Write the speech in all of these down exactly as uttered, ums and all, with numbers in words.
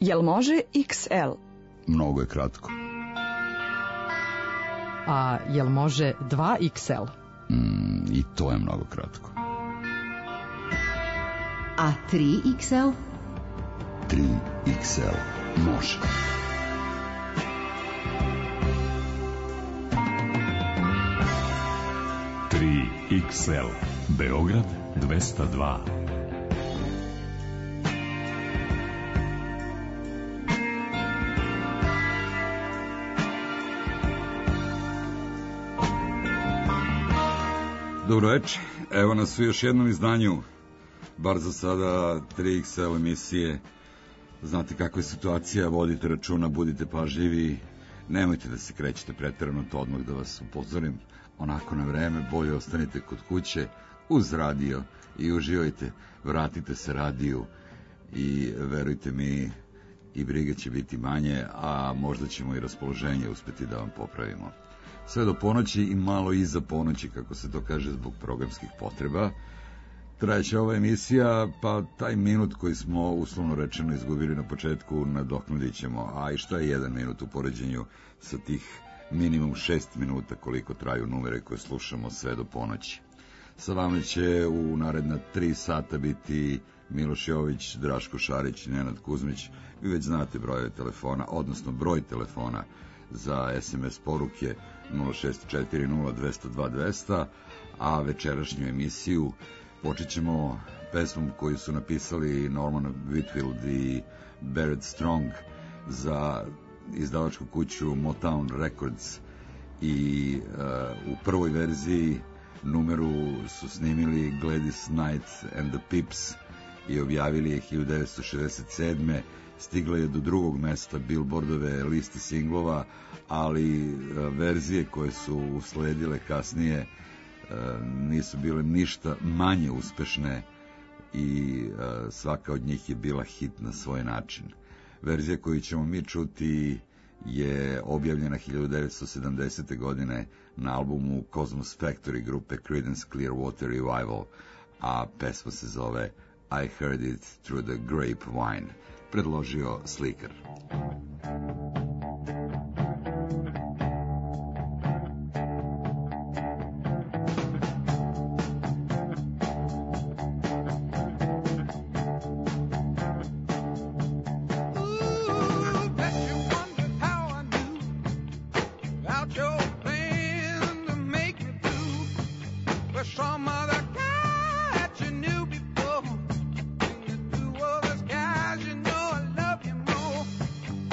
Jel može iks el? Mnogo je kratko. A jel može dva iks el? Mm, I to je mnogo kratko. A tri iks el? tri iks el može. tri iks el Beograd dvesta dva. Dobro večer, evo nas u još jednom izdanju, bar za sada tri iks el emisije. Znate kakva je situacija, vodite računa, budite pažljivi, nemojte da se krećete preterano, to odmah da vas upozorim, onako na vreme, bolje ostanite kod kuće uz radio i uživajte, vratite se radiju i verujte mi, i brige će biti manje, a možda ćemo i raspoloženje uspeti da vam popravimo. Sve do ponoći i malo iza ponoći, kako se to kaže, zbog programskih potreba. Trajeće ova emisija, pa taj minut koji smo uslovno rečeno izgubili na početku nadoknadit ćemo, a i šta je jedan minut u poređenju sa tih minimum šest minuta koliko traju numere koje slušamo sve do ponoći. Sa vama će u naredna tri sata biti Miloš Jović, Draško Šarić i Nenad Kuzmić. Vi već znate brojeve telefona, odnosno broj telefona za es em es poruke nula šest četiri nula dva zero dva dva zero zero, a večerašnju emisiju počet ćemo pesmom koju su napisali Norman Whitfield i Barrett Strong za izdavačku kuću Motown Records i uh, u prvoj verziji numeru su snimili Gladys Knight and the Pips i objavili je hiljadu devetsto šezdeset sedme. Stigla je do drugog mesta Billboardove liste singlova, ali verzije koje su usledile kasnije nisu bile ništa manje uspešne i svaka od njih je bila hit na svoj način. Verzija koju ćemo mi čuti je objavljena hiljadu devetsto sedamdesete godine na albumu Cosmos Factory grupe Creedence Clearwater Revival, a pesma se zove I Heard It Through the Grapevine. Predložio Slikar. Some other guys, you know I love you more.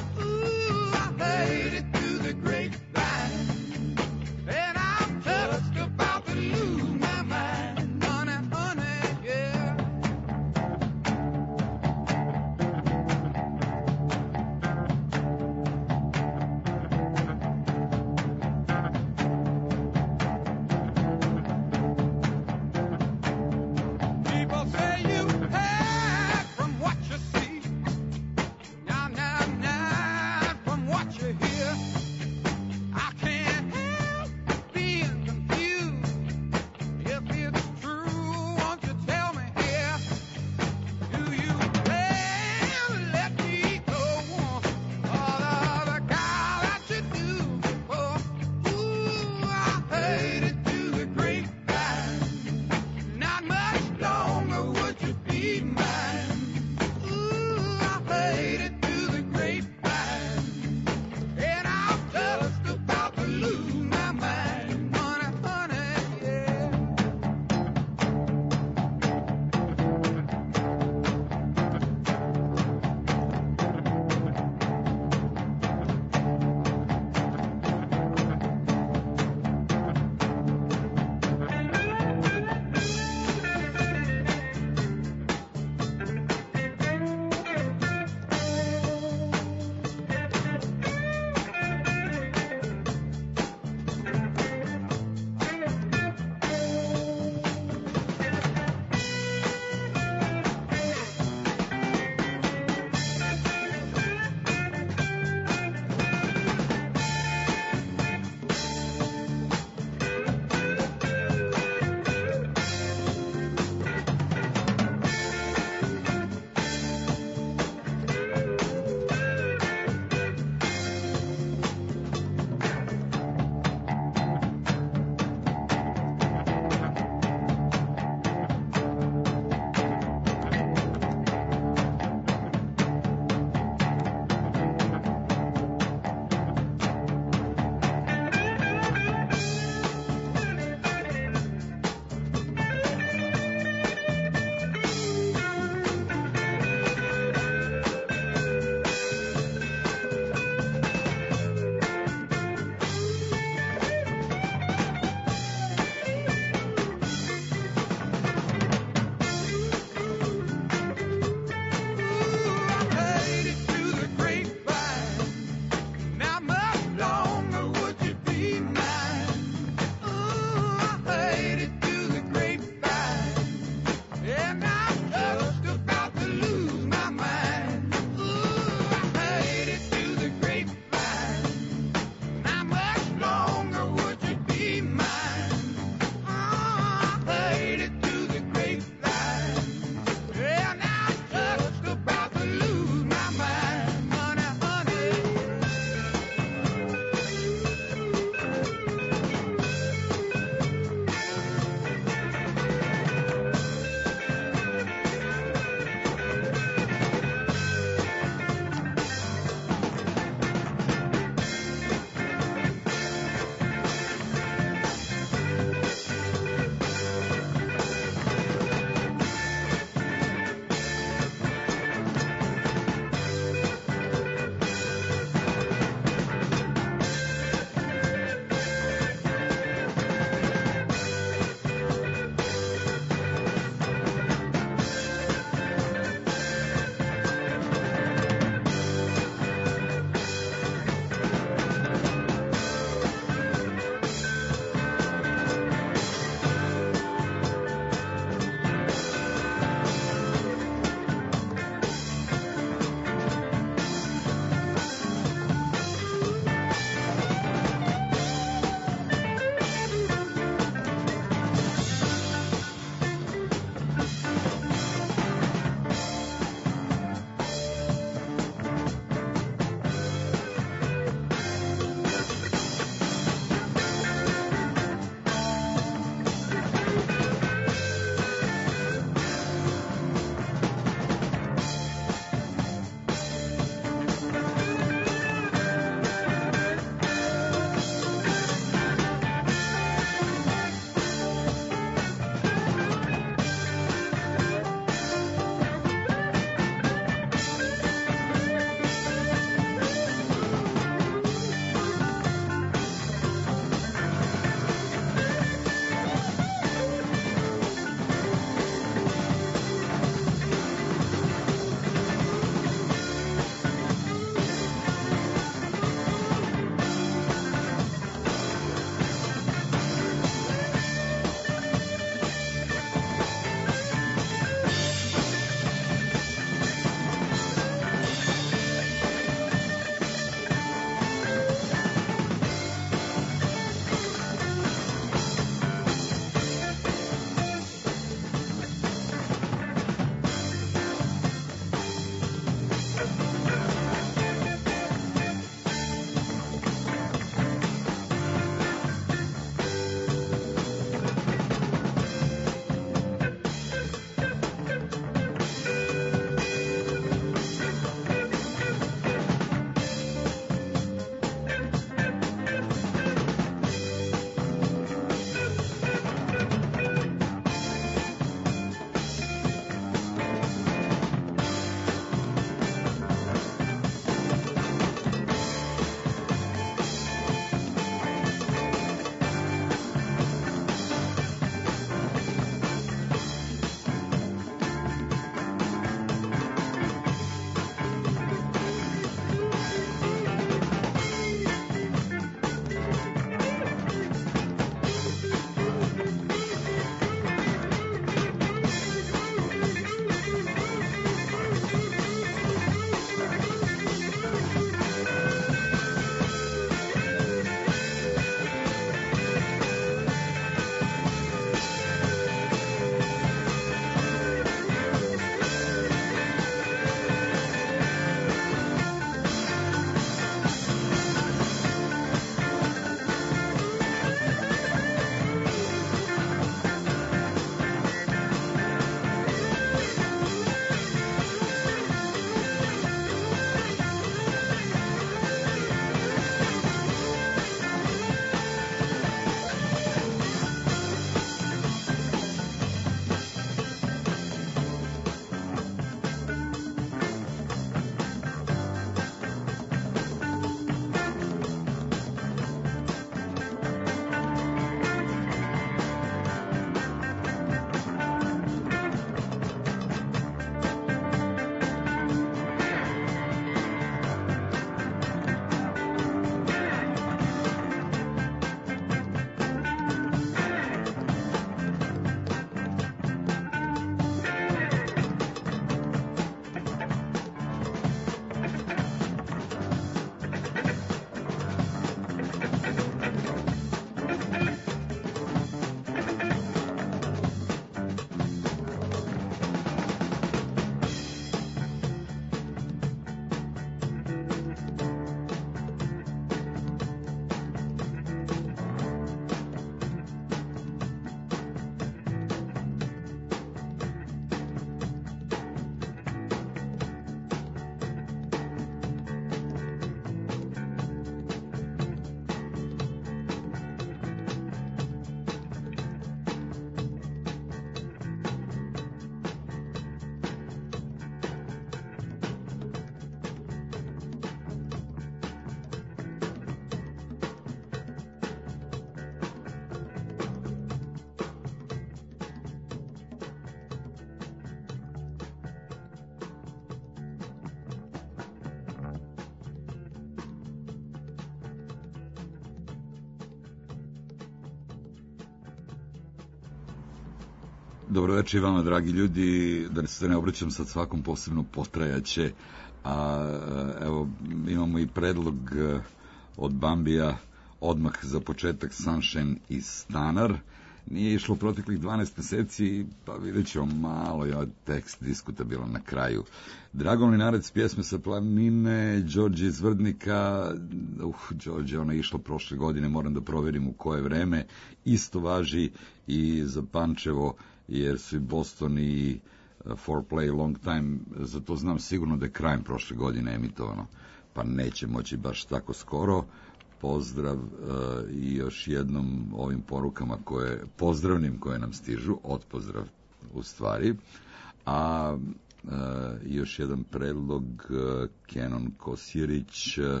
Dobroveče i vama, dragi ljudi, da se ne obraćam sad svakom posebno potrajaće, a evo imamo i predlog od Bambija, odmah za početak Sunshine i Stanar. Nije išlo proteklih dvanaest meseci, pa vidjet ćemo malo, je tekst diskutabilan na kraju. Dragan Linarec, pjesme sa planine, Đorđe iz Vrdnika, uh, Đorđe, ona je išla prošle godine, moram da proverim u koje vreme, isto važi i za Pančevo, jer su i Boston i For Play Long Time, zato znam sigurno da je krajem prošle godine emitovano, pa neće moći baš tako skoro. Pozdrav uh, i još jednom ovim porukama koje, pozdravnim koje nam stižu, odpozdrav u stvari, a uh, još jedan predlog uh, Kenon Kosjerić, uh,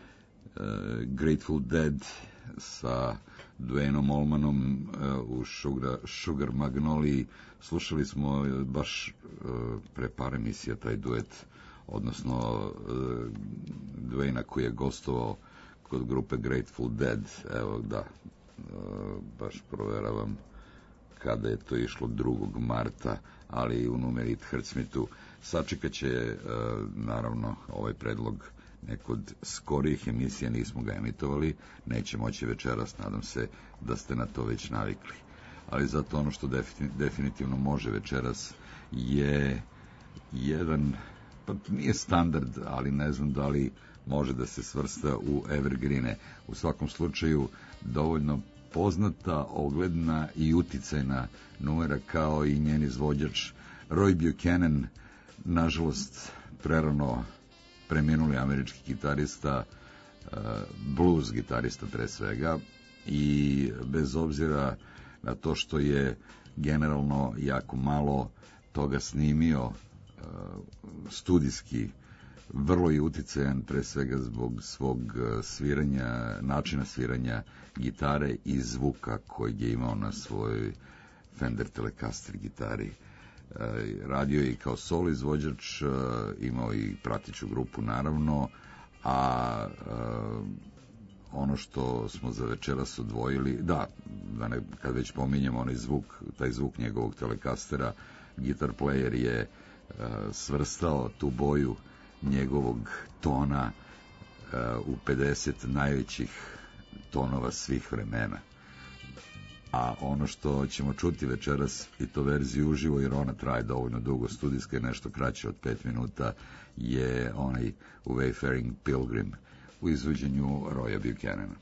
Grateful Dead sa Dwayneom Allmanom uh, u Sugar, Sugar Magnolii. Slušali smo baš uh, pre par emisija taj duet, odnosno uh, Dwayna koji je gostovao kod grupe Grateful Dead. Evo da, uh, baš proveravam kada je to išlo drugog marta, ali u Numerit Hrcmitu. Sačekat će uh, naravno ovaj predlog neko od skorijih emisija, nismo ga emitovali, neće moći večeras, nadam se da ste na to već navikli. Ali zato ono što definitivno može večeras je jedan, pa nije standard, ali ne znam da li može da se svrsta u evergreene. U svakom slučaju dovoljno poznata, ogledna i uticajna numera kao i njen izvođač Roy Buchanan, nažalost prerano preminuli američki gitarista, blues gitarista pre svega, i bez obzira na to što je generalno jako malo toga snimio studijski, vrlo je uticajan pre svega zbog svog sviranja, načina sviranja gitare i zvuka koji je imao na svojoj Fender Telecaster gitari. Radio je i kao solo izvođač, imao i pratiću grupu naravno, a ono što smo za večeras odvojili, da, da ne, kad već pominjemo onaj zvuk, taj zvuk njegovog Telecastera, Guitar Player je svrstao tu boju njegovog tona u pedeset najvećih tonova svih vremena. A ono što ćemo čuti večeras, i to verziju uživo, jer ona traje dovoljno dugo, studijska je nešto kraće od pet minuta, je onaj Wayfaring Pilgrim u izvođenju Roya Buchanana.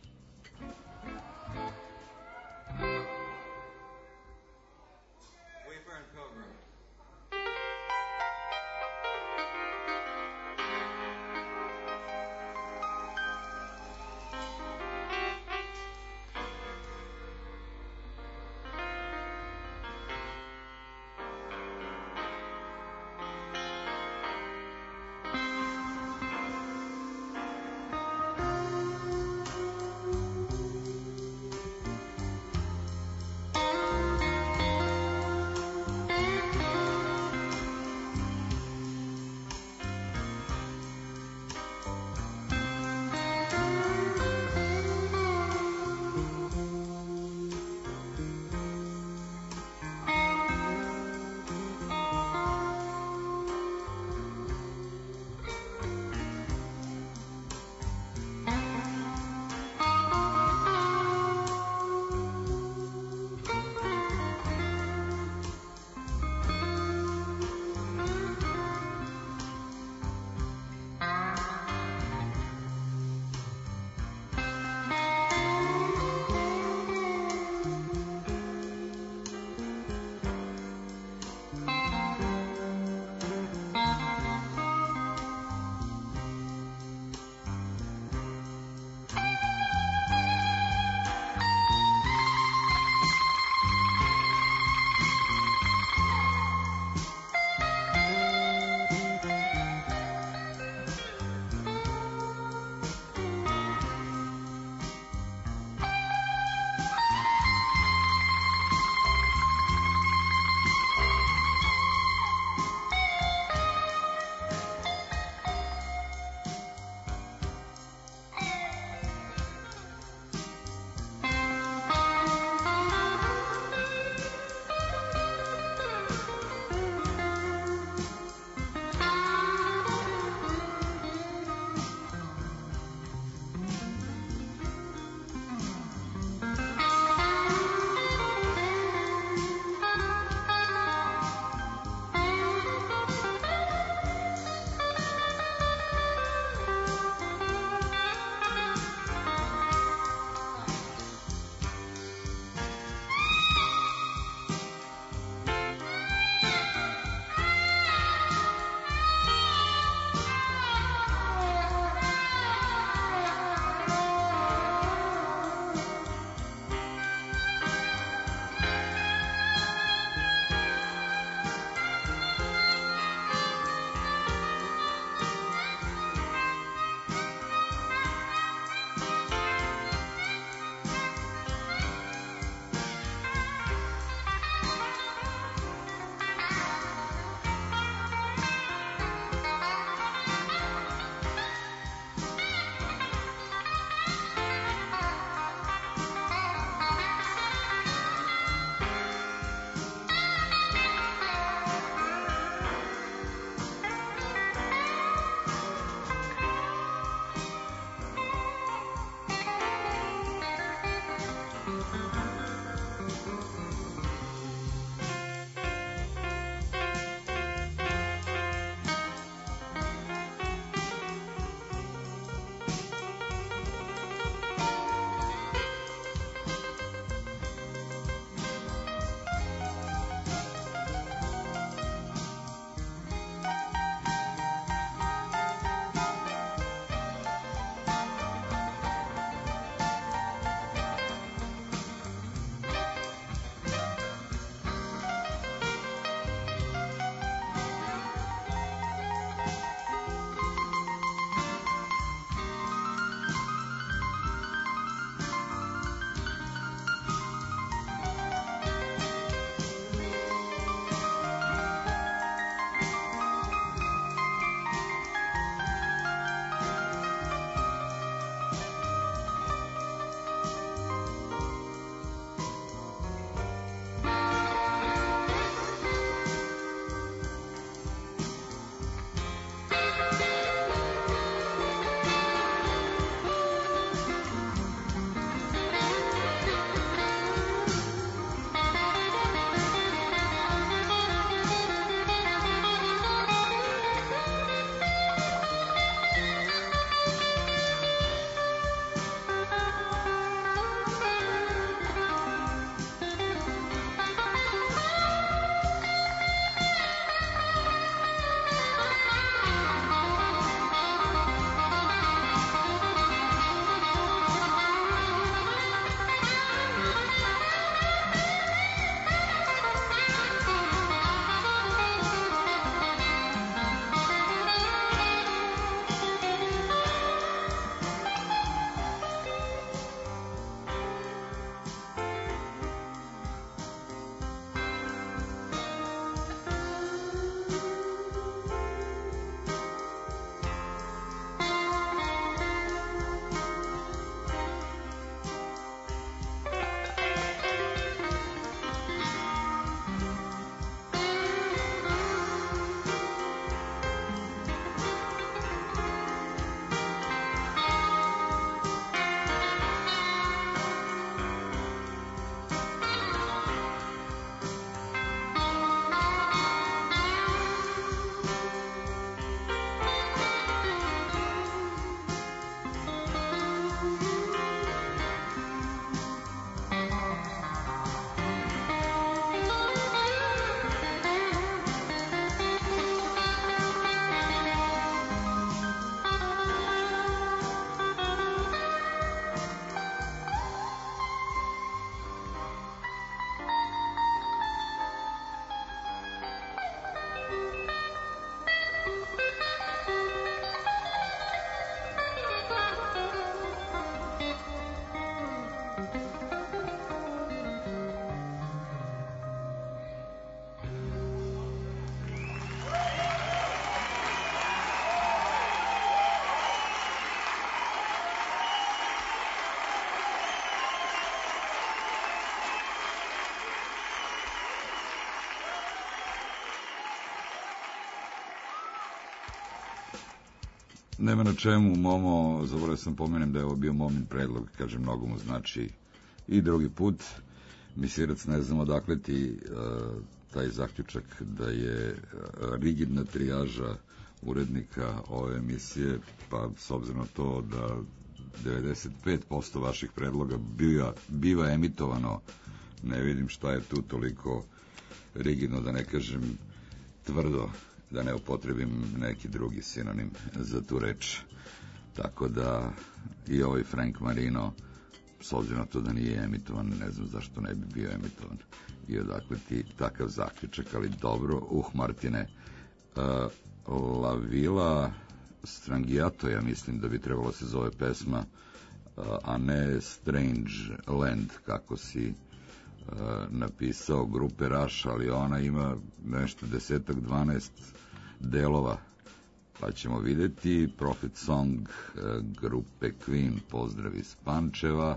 nema na čemu, Momo, zaboravio sam pomenem da je ovo bio Momin predlog, kažem, mnogo mu znači i drugi put. Misirac, ne znam odakle ti uh, taj zaključak da je uh, rigidna trijaža urednika ove emisije, pa s obzirom na to da devedeset pet posto vaših predloga biva, biva emitovano, ne vidim šta je tu toliko rigidno, da ne kažem tvrdo, da ne upotrebim neki drugi sinonim za tu reč. Tako da i ovaj Frank Marino, s obzirom na to da nije emitovan, ne znam zašto ne bi bio emitovan. I odakle ti takav zaključak, ali dobro. Uh, Martine, uh, La Villa Strangiato, ja mislim da bi trebalo se zove pesma, uh, a ne Strange Land, kako si uh, napisao, grupe Rush, ali ona ima nešto desetak, dvanaest delova, pa ćemo videti. Prophet Song uh, grupe Queen, pozdrav iz Pančeva.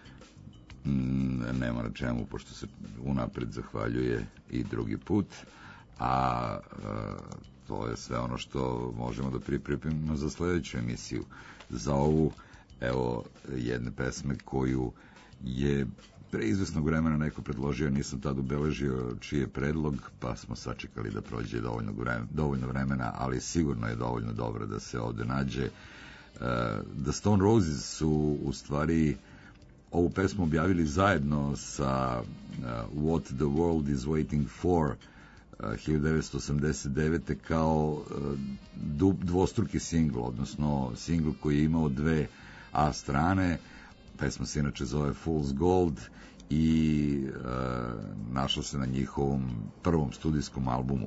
Mm, nema na čemu, pošto se unapred zahvaljuje i drugi put, a uh, to je sve ono što možemo da pripremimo za sledeću emisiju. Za ovu, evo, jedne pesme koju je pre izvesnog vremena neko predložio, nisam tad ubeležio čiji je predlog, pa smo sačekali da prođe dovoljno vremena, dovoljno vremena, ali sigurno je dovoljno dobro da se ovde nađe. Uh, The Stone Roses su u stvari ovu pesmu objavili zajedno sa uh, What the World is Waiting For uh, hiljadu devetsto osamdeset devete kao uh, dvostruki singl, odnosno singl koji je imao dve A strane. Pesma se inače zove Fool's Gold i uh, našla se na njihovom prvom studijskom albumu.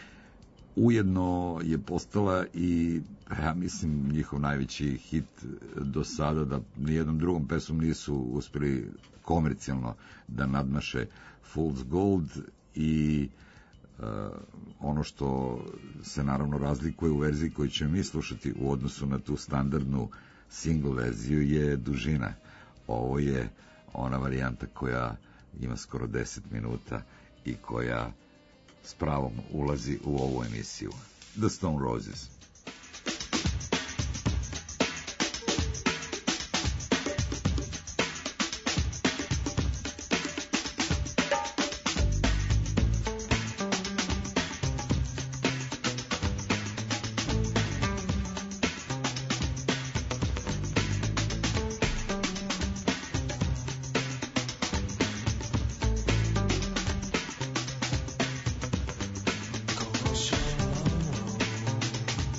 Ujedno je postala i, ja mislim, njihov najveći hit do sada, da nijednom drugom pesmom nisu uspeli komercijalno da nadmaše Fool's Gold. I uh, ono što se naravno razlikuje u verziji koju ćemo mi slušati u odnosu na tu standardnu single verziju je dužina. Ovo je ona varijanta koja ima skoro deset minuta i koja s pravom ulazi u ovu emisiju. The Stone Roses. Go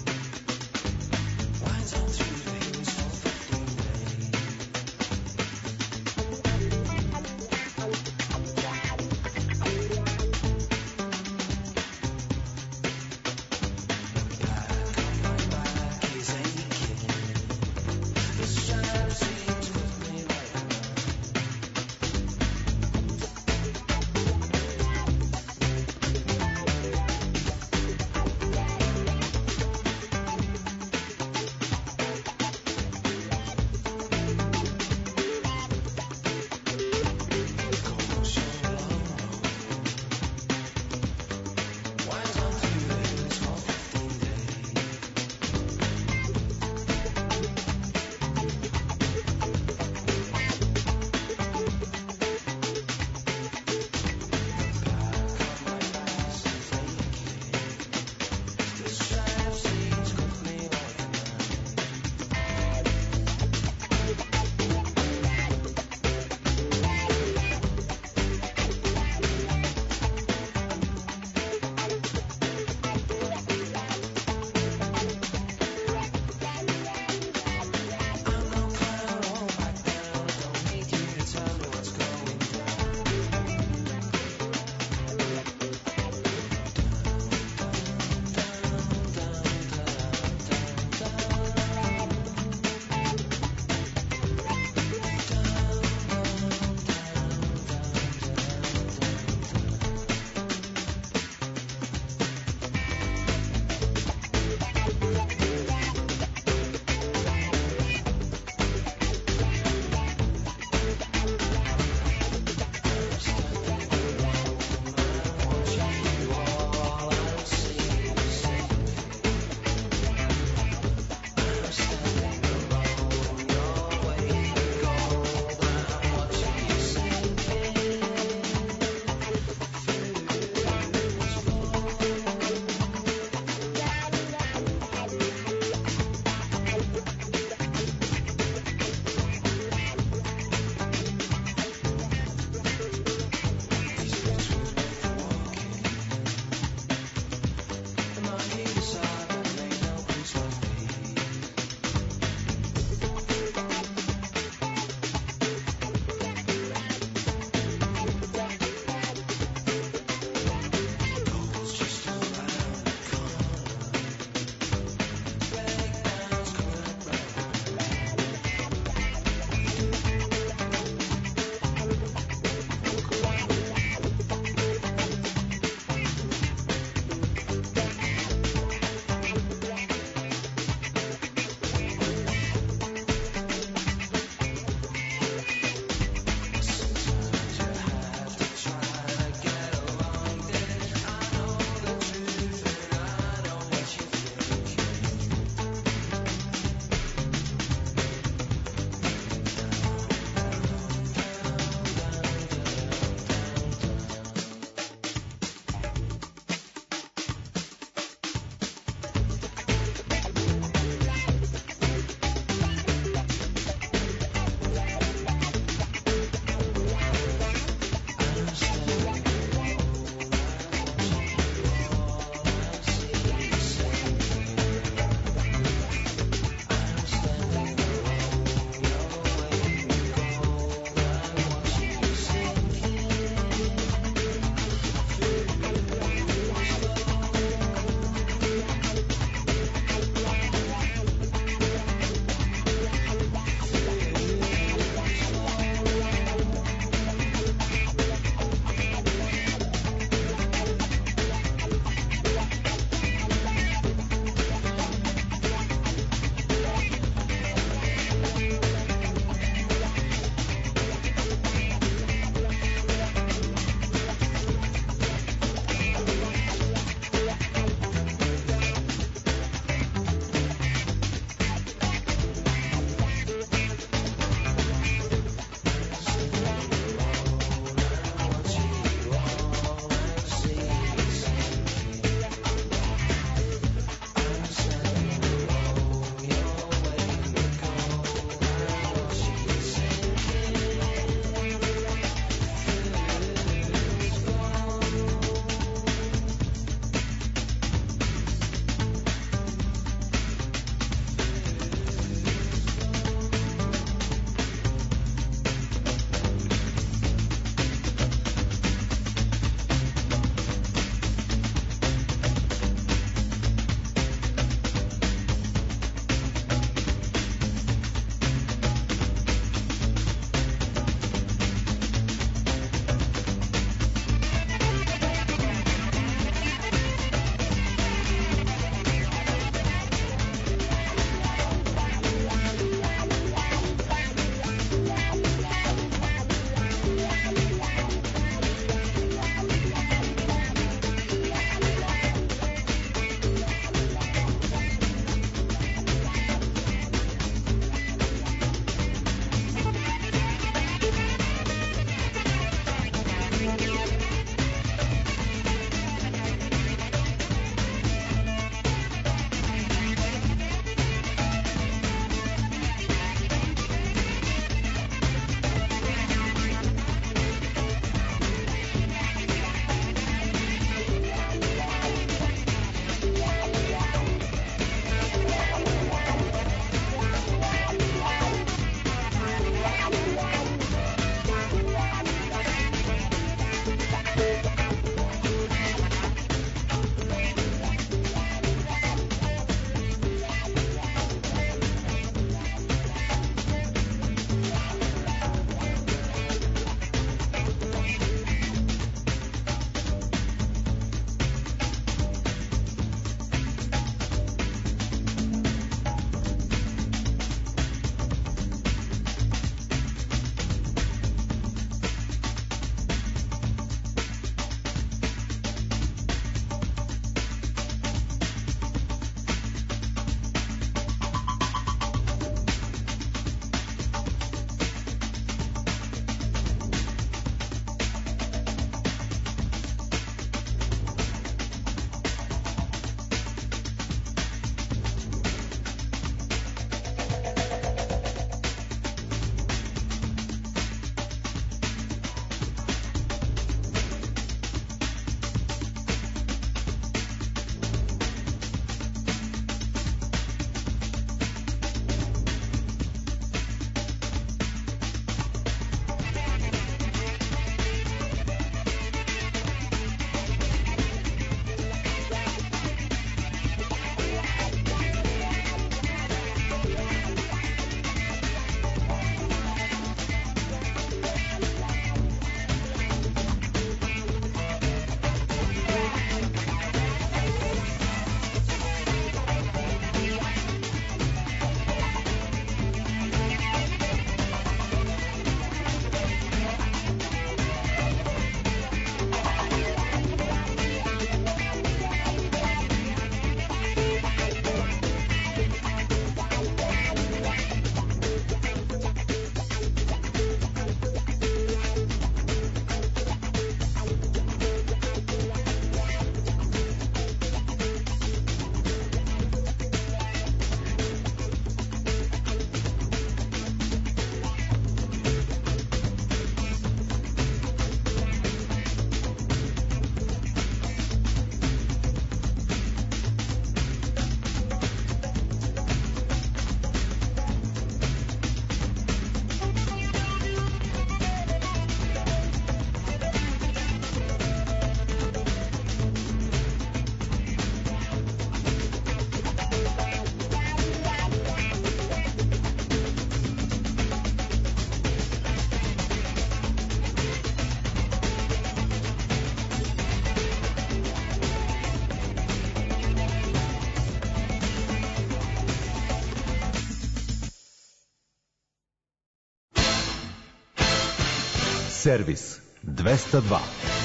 Servis dvesta dva.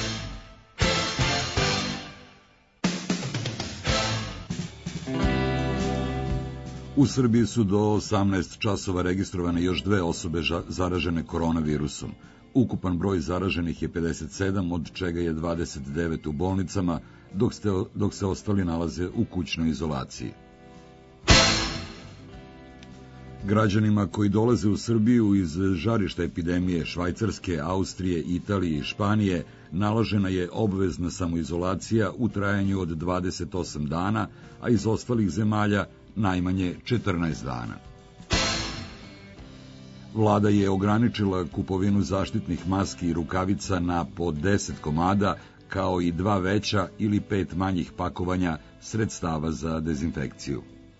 U Srbiji su do osamnaest časova registrovane još dve osobe zaražene koronavirusom. Ukupan broj zaraženih je pedeset sedam, od čega je dvadeset devet u bolnicama, dok, ste, dok se ostali nalaze u kućnoj izolaciji. Građanima koji dolaze u Srbiju iz žarišta epidemije Švajcarske, Austrije, Italije i Španije naložena je obvezna samoizolacija u trajanju od dvadeset osam dana, a iz ostalih zemalja najmanje četrnaest dana. Vlada je ograničila kupovinu zaštitnih maski i rukavica na po deset komada, kao i dva veća ili pet manjih pakovanja sredstava za dezinfekciju.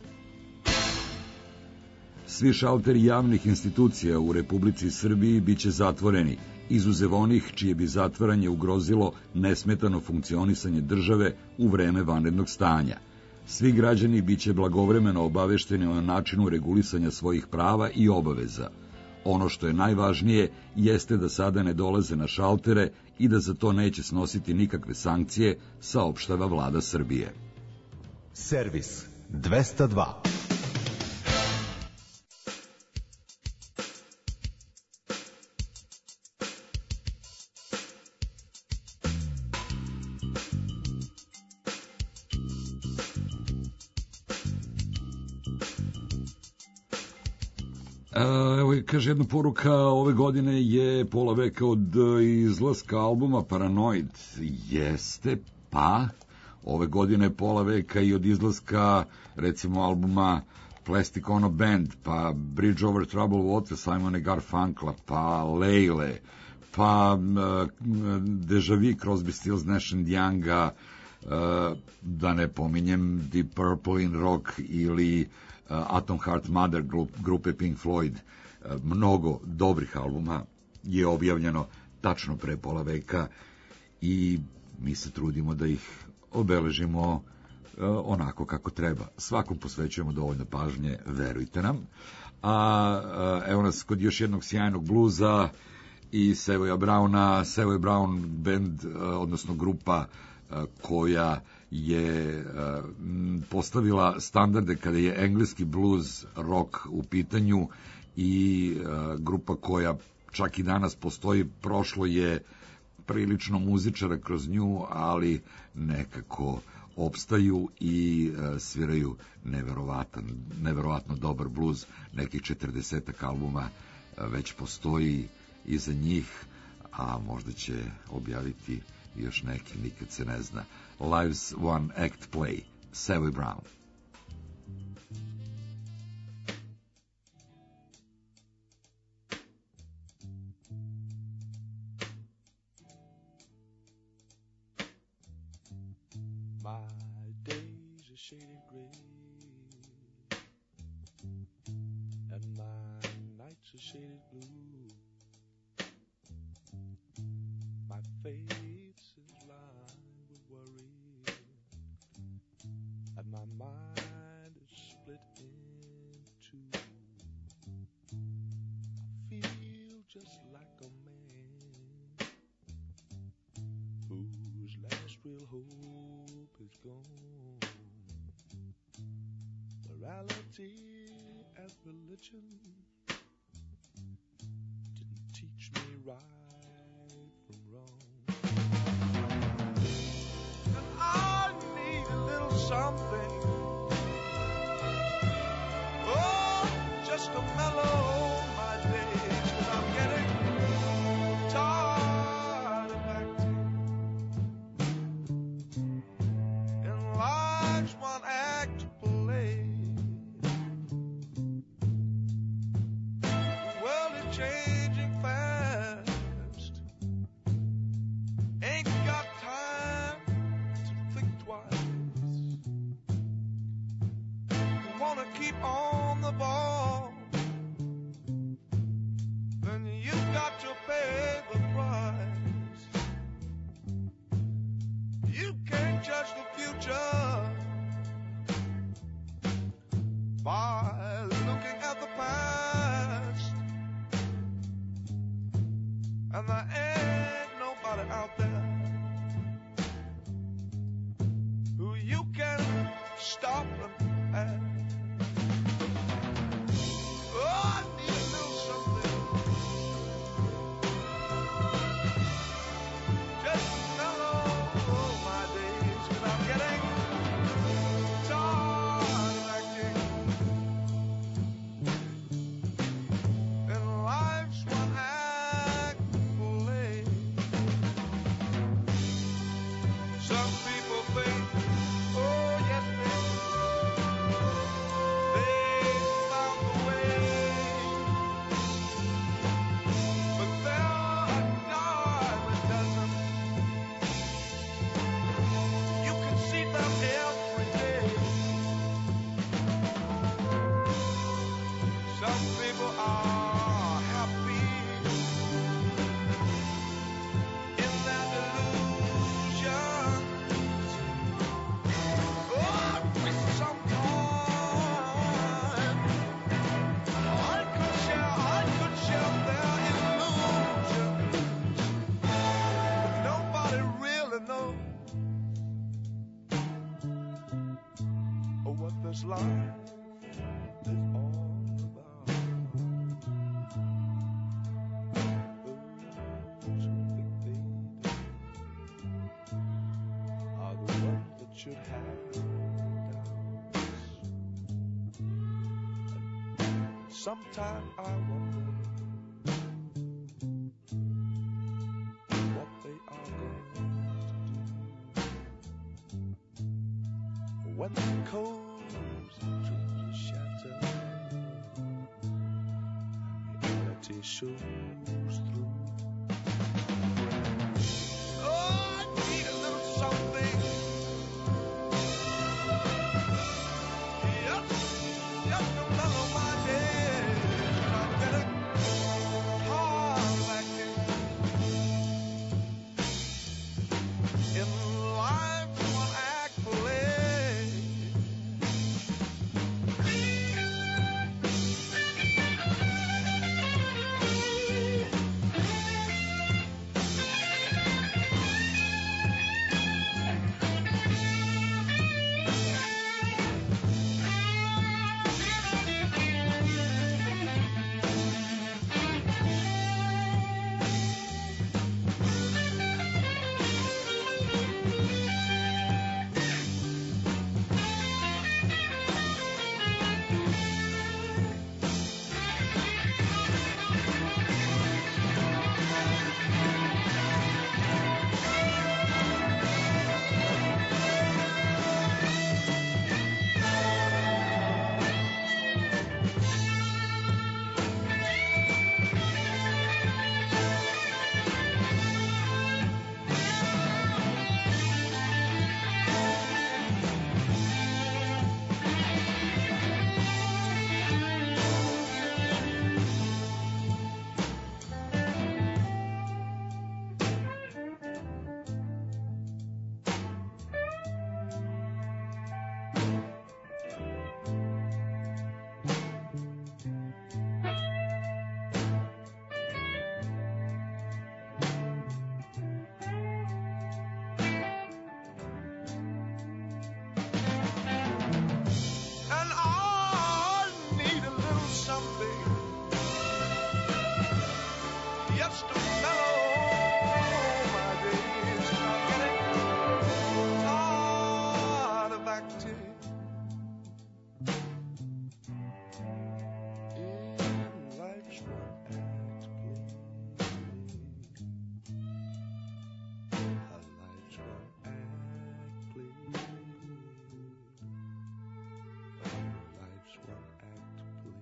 Svi šalteri javnih institucija u Republici Srbiji biće zatvoreni, izuzev onih čije bi zatvaranje ugrozilo nesmetano funkcionisanje države u vreme vanrednog stanja. Svi građani biće blagovremeno obavešteni o načinu regulisanja svojih prava i obaveza. Ono što je najvažnije jeste da sada ne dolaze na šaltere i da za to neće snositi nikakve sankcije, saopštava Vlada Srbije. Servis dvesta dva. Evo, kaže jedna poruka, ove godine je pola veka od izlaska albuma Paranoid. Jeste, pa ove godine je pola veka i od izlaska, recimo, albuma Plastic Ono Band, pa Bridge Over Troubled Water, Simon and Garfunkla, pa Leile, pa uh, Deja Vu, Crosby, Stills, Nash and Younga, uh, da ne pominjem Deep Purple in Rock ili Uh, Atom Heart Mother grup, grupe Pink Floyd. Uh, mnogo dobrih albuma je objavljeno tačno pre pola veka i mi se trudimo da ih obeležimo uh, onako kako treba. Svakom posvećujemo dovoljno pažnje, verujte nam. A uh, evo nas kod još jednog sjajnog bluza i Savoya Browna. Savoy Brown band, uh, odnosno grupa uh, koja je uh, postavila standarde kada je engleski blues rock u pitanju i uh, grupa koja čak i danas postoji, prošlo je prilično muzičara kroz nju, ali nekako opstaju i uh, sviraju neverovatan, neverovatno dobar blues. Nekih četrdesetak albuma uh, već postoji iza njih, a možda će objaviti još neki, nikad se ne zna. Life's One Act Play, Savoy Brown. My days are shaded gray and my nights are shaded blue. My face is lined with worry and my mind is split in two. I feel just like a man whose last real hope is gone. Morality and religion didn't teach me right from wrong. And I need a little something, oh, just to mellow my days, 'cause I'm getting tired of acting in life's one act play. The world is changing fast, ain't got time to think twice. You wanna keep on the ball, then you got to pay the price. You can't judge the future by looking at the past. and there ain't nobody out there who you can stop and ask. Oh, I need a little something just to mellow my days, 'cause I'm getting tired of acting, and life's one act play. Some people think, oh yes, baby, they found the way, but there are a dime a dozen. You can see them every day. Some people are happy in their delusions. Oh, I wish sometime I could share, I could share their illusions, but nobody really knows what this life is all about. Those who think they do are the ones that should have doubts. Sometimes I wonder what they are going to do when the cozy dreams shatter and reality shows through. Oh, I need a little something, yes, just to mellow my days. I'm getting tired of acting in life's one act play. And I need a little something just to mellow my days. I'm getting tired of acting in life's one act play. A life's one act play. Life's one act play.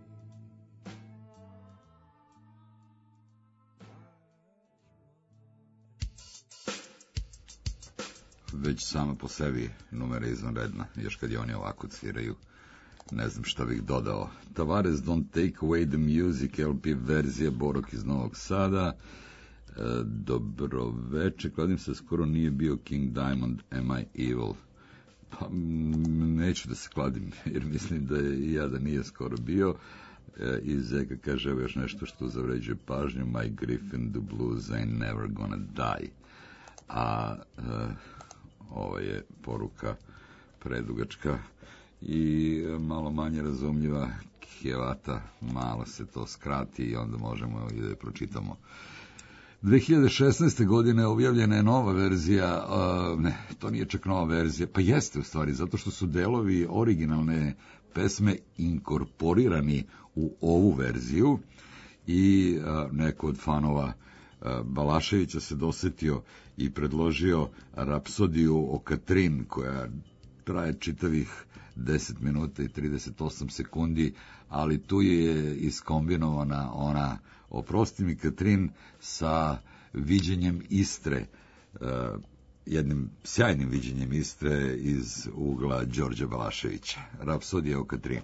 Već sama po sebi numera je izvanredna, još kad je oni ovako sviraju, ne znam šta bih dodao. Tavares Don't Take Away the Music, L P verzija, Borok iz Novog Sada. E, dobro veče, kladim se, skoro nije bio King Diamond, Am I Evil? Pa, m, neću da se kladim, jer mislim da je i ja da nije skoro bio. E, I Zeka kaže, evo još nešto što zavređuje pažnju, My Griffin, the blues ain't never gonna die. A e, ovo je poruka predugačka i malo manje razumljiva, kjevata, malo se to skrati i onda možemo i da je pročitamo. dve hiljade šesnaeste. godine objavljena je nova verzija, uh, ne, to nije čak nova verzija, pa jeste u stvari, zato što su delovi originalne pesme inkorporirani u ovu verziju i uh, neko od fanova uh, Balaševića se dosetio i predložio Rapsodiju o Katrin, koja traje čitavih deset minuta i trideset osam sekundi, ali tu je iskombinovana ona Oprosti mi Katrin sa viđenjem Istre, uh, jednim sjajnim viđenjem Istre iz ugla Đorđa Balaševića. Rapsodija o Katrin.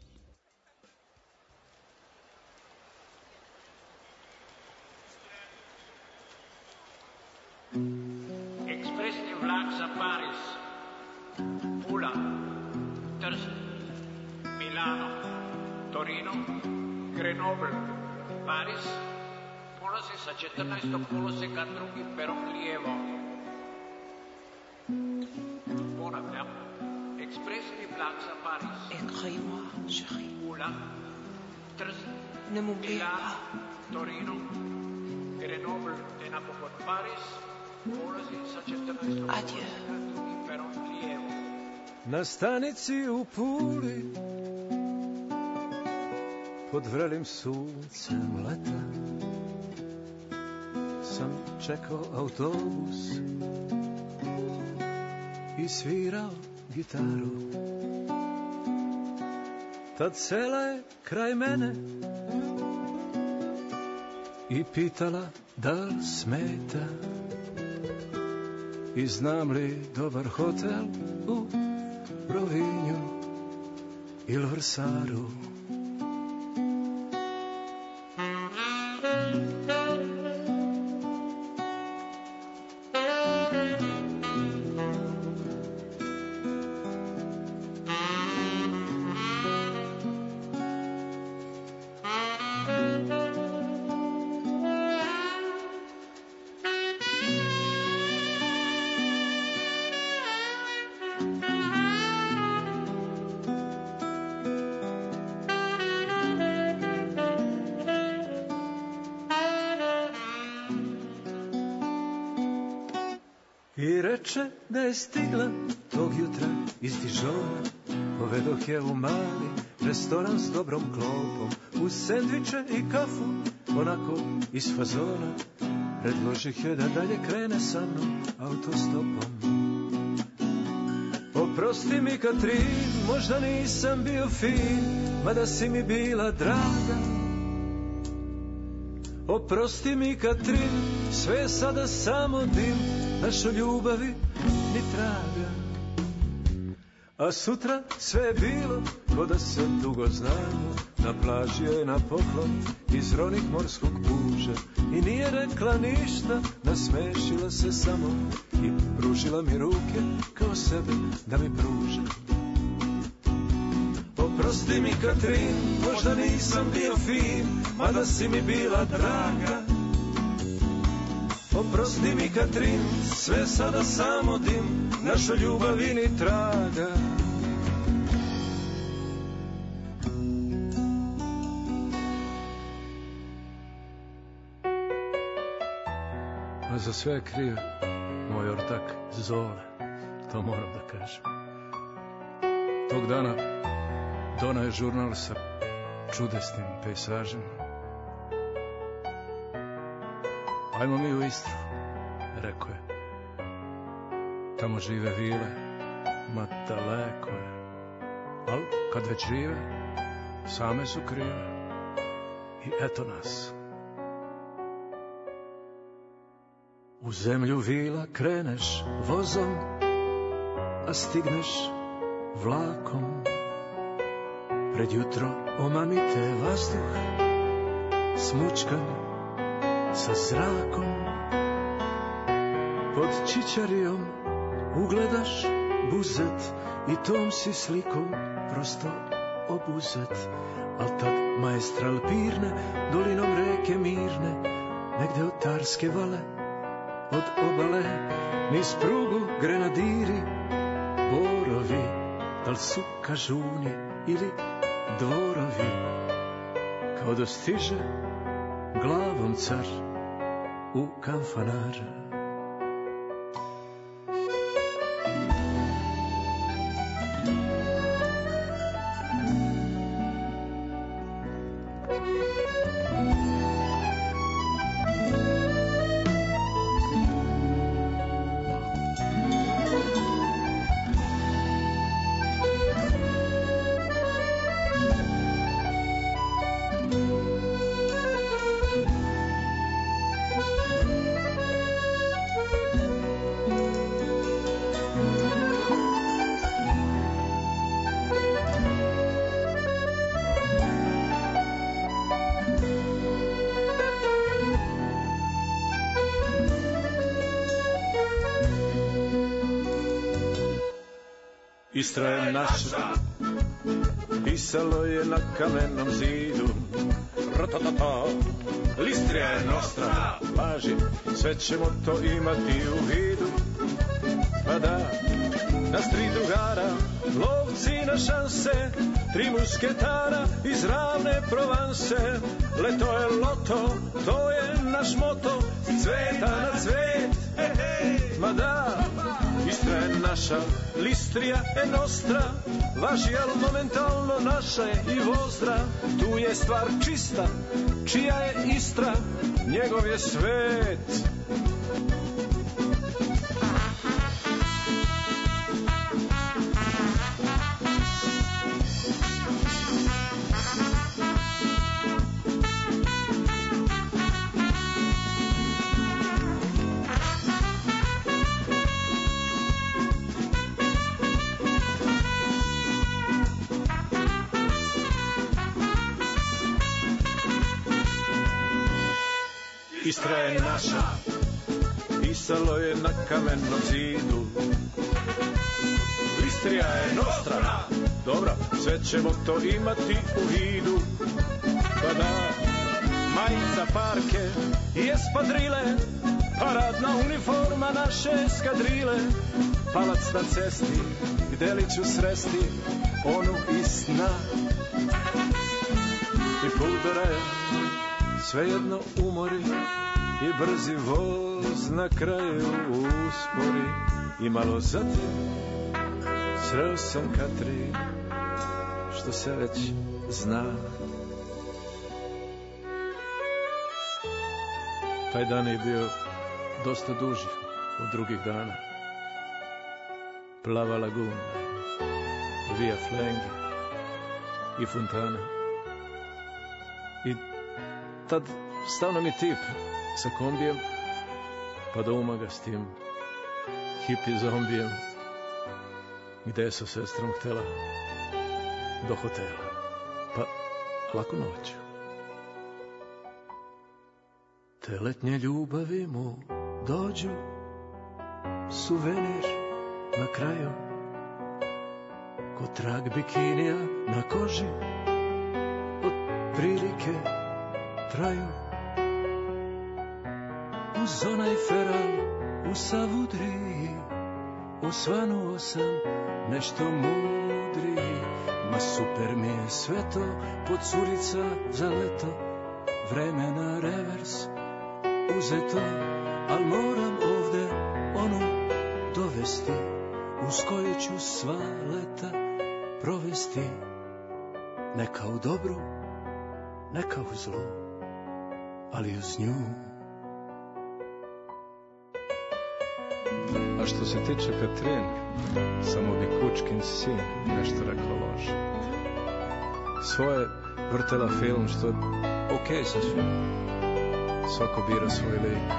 Ekspresni vlak za Paris, Pula, Trst, Milano, Torino, Grenoble, Paris, polazi sa četrnaestog koloseka drugi peron lijevo. Ponavljam, ekspresni vlak za Paris. Écris-moi, chérie. Pula, Trst, Ne m'oublie Milano, pas. Torino, Grenoble te napokon Paris, polazi sa četrnaestog Adieu. koloseka drugi peron lijevo. Na stanici u Puli pod vrelim suncem leta sam čekao autobus i svirao gitaru. Tad sela je kraj mene i pitala da li smeta i znam li dobar hotel u Rovinju ili Vrsaru. I reče da je stigla tog jutra iz Dižona. Povedoh je u mali restoran s dobrom klopom, uz sendviče i kafu, onako iz fazona. Predložih je da dalje krene sa mnom autostopom. Oprosti mi Katrin, možda nisam bio fin, mada si mi bila draga. Oprosti mi Katrin, sve je sada samo dim, našoj ljubavi ni traga. A sutra sve je bilo ko da se dugo znamo. Na plaži je na poklon iz ronih morskog puža i nije rekla ništa, nasmešila se samo i pružila mi ruke kao sebe da mi pruža. Oprosti mi Katrin, možda nisam bio fin, mada si mi bila draga. Oprosti mi Katrin, sve sada samo dim, našoj ljubavi ni traga. A za sve je kriv moj ortak Zole, to moram da kažem. Tog dana donao je žurnal sa čudesnim pejsažima. Ajmo mi u Istru, rekao je. Tamo žive vile, ma daleko je. Al kad već žive, same su krive. I eto nas. U zemlju vila kreneš vozom, a stigneš vlakom. Pred jutro omamite vazduh, smučkan sa zrakom. Pod čičarijom ugledaš Buzet i tom si slikom prosto obuzet. al tad maestral pirne dolinom reke mirne, negde od Tarske vale, od obale, niz prugu grenadiri, borovi, da li su kažuni ili dvorovi, kao da stiže glavom car u kamfanar. Istra je naša, pisalo je na kamennom zidu. Rotototo, Listrija je nostra, važi, sve ćemo to imati u vidu. Pa da, nas tri drugara, lovci na šanse, tri mušketara iz ravne Provanse. Leto je loto, to je naš moto, cveta na cvet, ma da, Istra je naša, Listrija je nostra, važi, al momentalno naša je i Vozdra. Tu je stvar čista, čija je Istra, njegov je svet. Istra je naša, pisalo je na kamennom zidu. Listrija je nostra, dobro, sve ćemo to imati u vidu. Pa da, majica parke i espadrile, paradna uniforma naše eskadrile. Palac na cesti, gde li ću sresti onu iz sna. I pudore, svejedno umori, i brzi voz na kraju uspori. I malo zatim sreo sam Katrin, što se već zna. Taj dan je bio dosta duži od drugih dana. Plava laguna, Via Flengi i Fontana. I tad stavno mi tip sa kombijem, pa da umaga s tim hipi zombijem. Gde je sa sestrom htela? Do hotela. Pa lako noću. Te letnje ljubavi mu dođu, suvenir na kraju, ko trag bikinija na koži, od prilike traju. Uz onaj feral u Savudriji osvanuo sam nešto mudriji. Ma super mi je sve to, pod curica za leto, vreme na revers uzeto. Al moram ovde onu dovesti, uz koju ću sva leta provesti. Neka u dobru, neka u zlu, ali uz nju. A što se tiče Katrin, samo bi kučkin sin nešto rekao loše. Svoje vrtela film, što je okej okay sa svim. Svako bira svoj lik.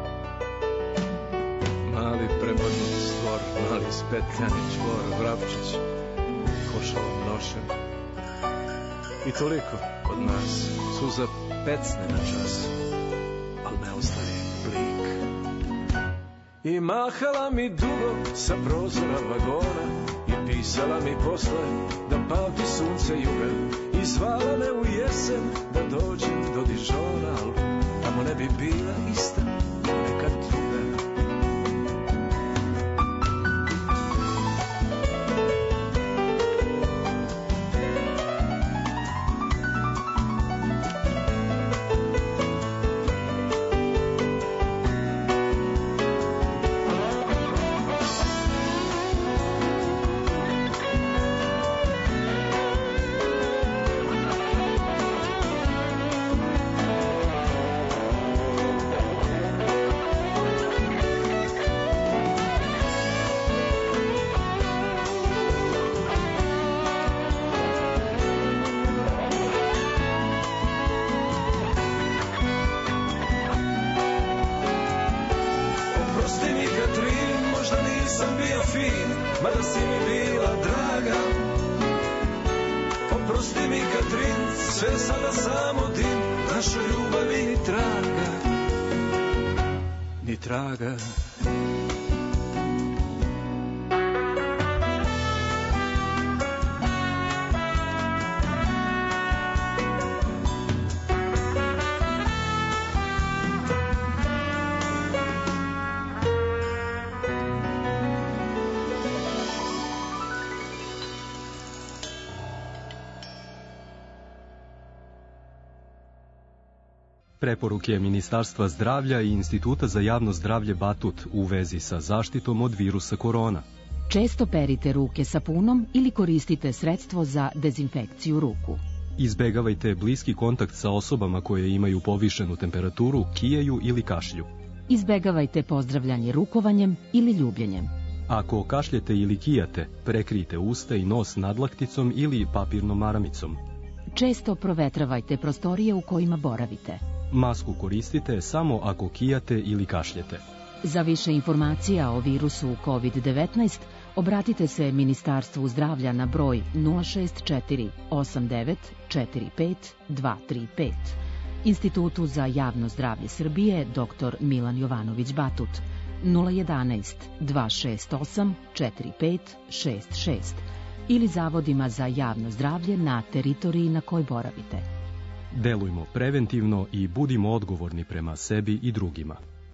Mali prebodnut stvor, mali spetljani čvor, vrapčić, košalom nošen. I toliko od nas su za pecne na čas, al ne ostavi blik. I mahala mi dugo sa prozora vagona i pisala mi posle da pamti sunce juga i zvala me u jesen da dođem do Dižona, al tamo ne bi bila ista nekad druga. Preporuke Ministarstva zdravlja i Instituta za javno zdravlje Batut u vezi sa zaštitom od virusa korona. Često perite ruke sapunom ili koristite sredstvo za dezinfekciju ruku. Izbegavajte bliski kontakt sa osobama koje imaju povišenu temperaturu, kijaju ili kašlju. Izbegavajte pozdravljanje rukovanjem ili ljubljenjem. Ako kašljete ili kijate, prekrijte usta i nos nadlakticom ili papirnom maramicom. Često provetravajte prostorije u kojima boravite. Masku koristite samo ako kijate ili kašljete. Za više informacija o virusu kovid devetnaest obratite se Ministarstvu zdravlja na broj nula šest četiri osam devet četiri pet dva tri pet, Institutu za javno zdravlje Srbije dr Milan Jovanović Batut nula jedanaest dva šest osam četiri pet šest šest ili zavodima za javno zdravlje na teritoriji na kojoj boravite. Delujmo preventivno i budimo odgovorni prema sebi i drugima.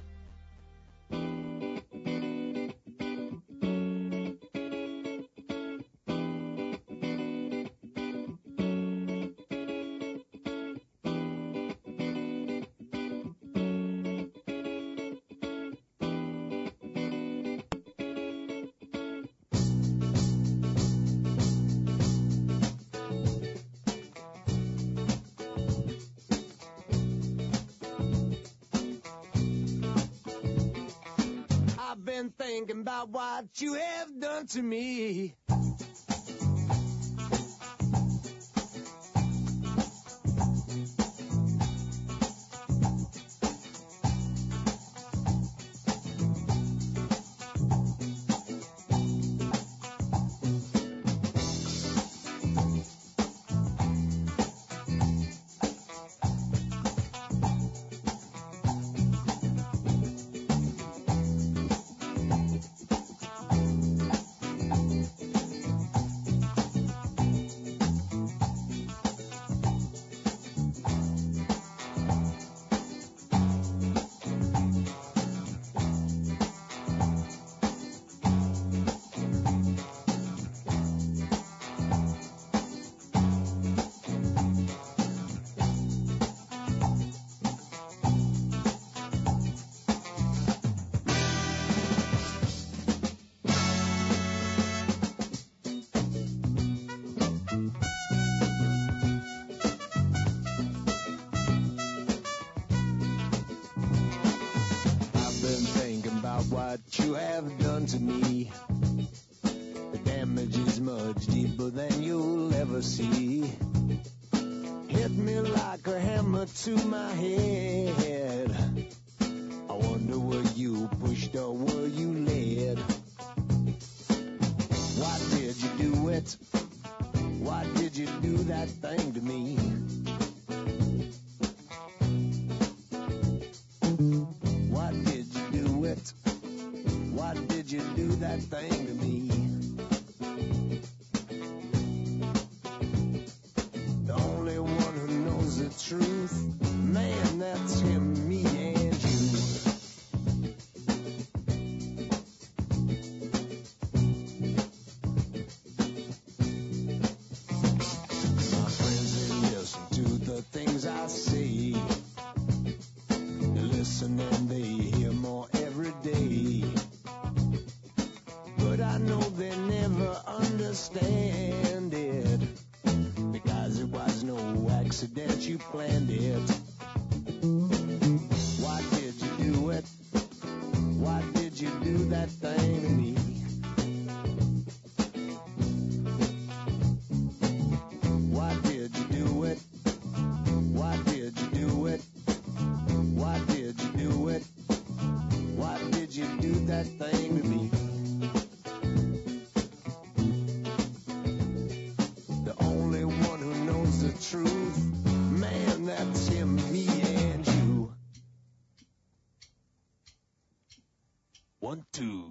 Thinking about what you have done to me. What you have done to me, the damage is much deeper than you'll ever see. Hit me like a hammer to my head. I wonder were you pushed or were you led? Why did you do it? Why did you do that thing to me? Why did you do it? Why did you do that thing to me? Don't and they hear more every day. But I know they never understand it, because it was no accident, you planned it. Why did you do it? Why did you do that thing to me? Why did you do it? Why did you do it? Why did you do it? Why did you do that thing to me? The only one who knows the truth, man, that's him, me and you. One, two.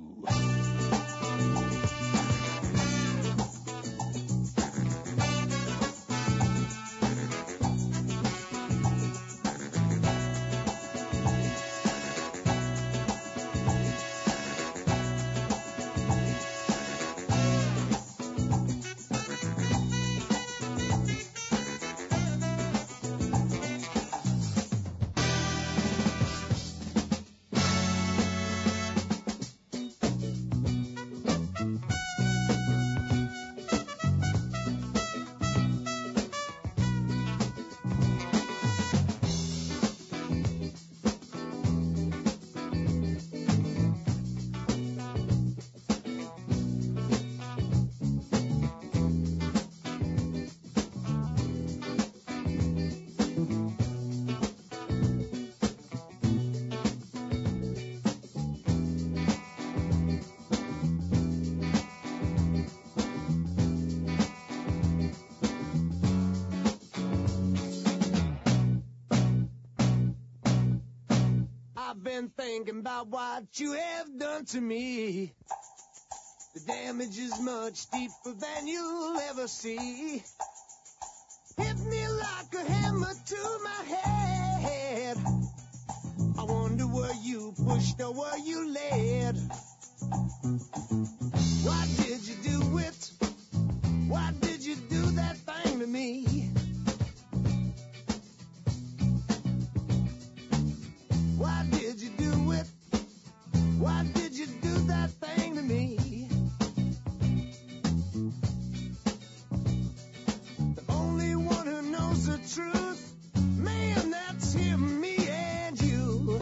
I've been thinking about what you have done to me. The damage is much deeper than you'll ever see. Hit me like a hammer to my head. I wonder were you pushed or were you led? Why did you do it? Why did you do that thing to me? Why did you do it? Why did you do that thing to me? The only one who knows the truth, man, that's him, me and you.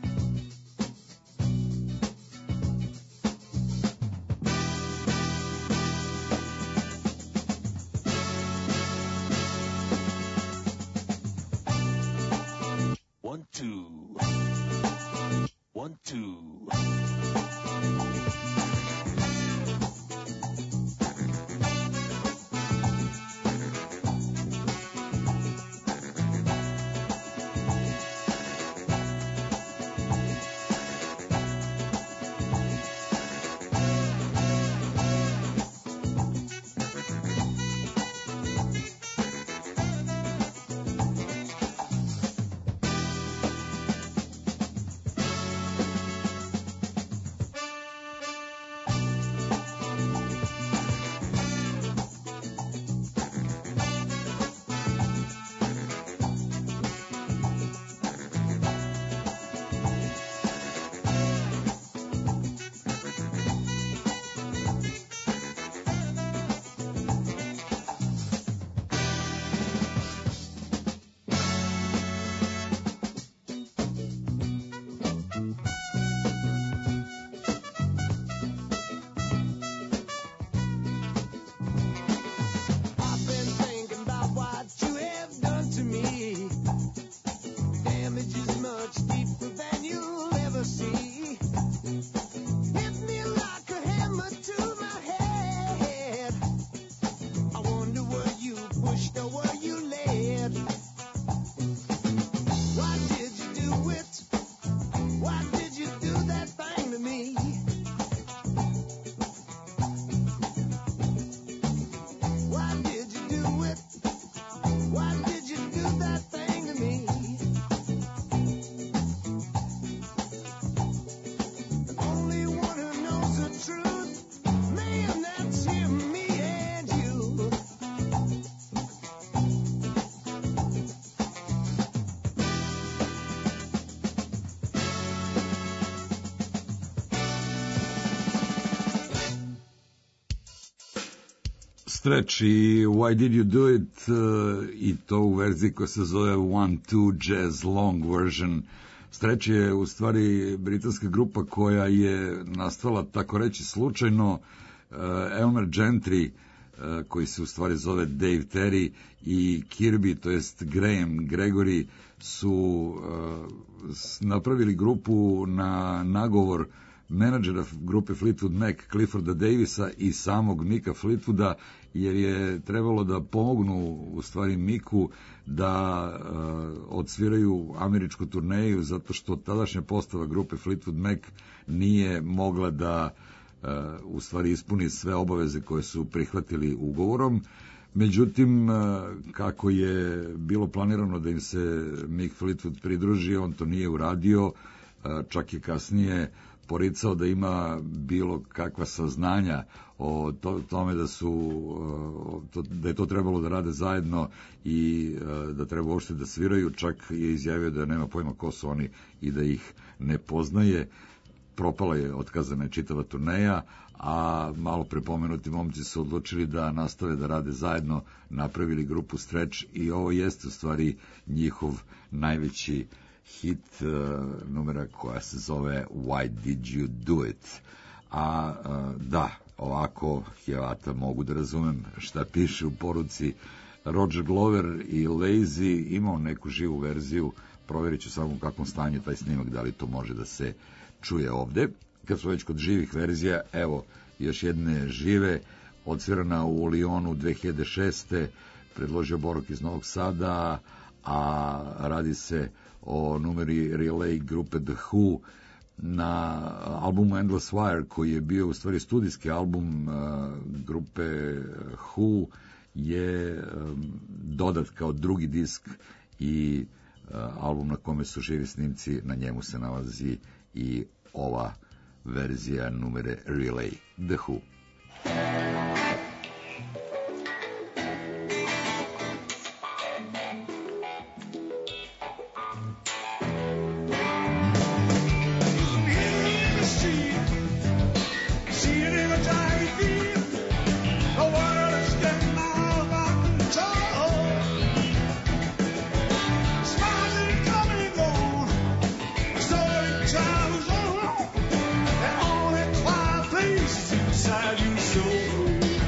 One, two. One, two. Stretch i Why Did You Do It, uh, i to u verziji koja se zove One Two Jazz Long Version. Stretch je u stvari britanska grupa koja je nastala, tako reći, slučajno. uh, Elmer Gentry, uh, koji se u stvari zove Dave Terry, i Kirby, to jest Graham Gregory, su uh, napravili grupu na nagovor menadžera grupe Fleetwood Mac, Clifforda Davisa, i samog Micka Fleetwooda, jer je trebalo da pomognu u stvari Miku da uh, odsviraju američku turneju, zato što tadašnja postava grupe Fleetwood Mac nije mogla da uh, u stvari ispuni sve obaveze koje su prihvatili ugovorom. Međutim, uh, kako je bilo planirano da im se Mick Fleetwood pridruži, on to nije uradio, uh, čak i kasnije poricao da ima bilo kakva saznanja o to, tome da su to, da je to trebalo da rade zajedno i da treba uopšte da sviraju, čak je izjavio da nema pojma ko su oni i da ih ne poznaje. Propala je, otkazana je čitava turneja, a malo prepomenuti momci su odlučili da nastave da rade zajedno, napravili grupu Stretch i ovo jeste u stvari njihov najveći hit, uh, numera koja se zove Why Did You Do It. A uh, da, ovako Hjevata mogu da razumem šta piše u poruci. Roger Glover i Lazy imao neku živu verziju, provjerit ću samo u kakvom stanju taj snimak, da li to može da se čuje ovde. Kad su već kod živih verzija, evo još jedne žive, odsvirana u Lyonu dve hiljade šeste. Predložio Borok iz Novog Sada, a radi se o numeri Relay grupe The Who na albumu Endless Wire, koji je bio u stvari studijski album uh, grupe Who, je um, dodat kao drugi disk i uh, album na kome su živi snimci, na njemu se nalazi i ova verzija numere Relay The Who. Inside you so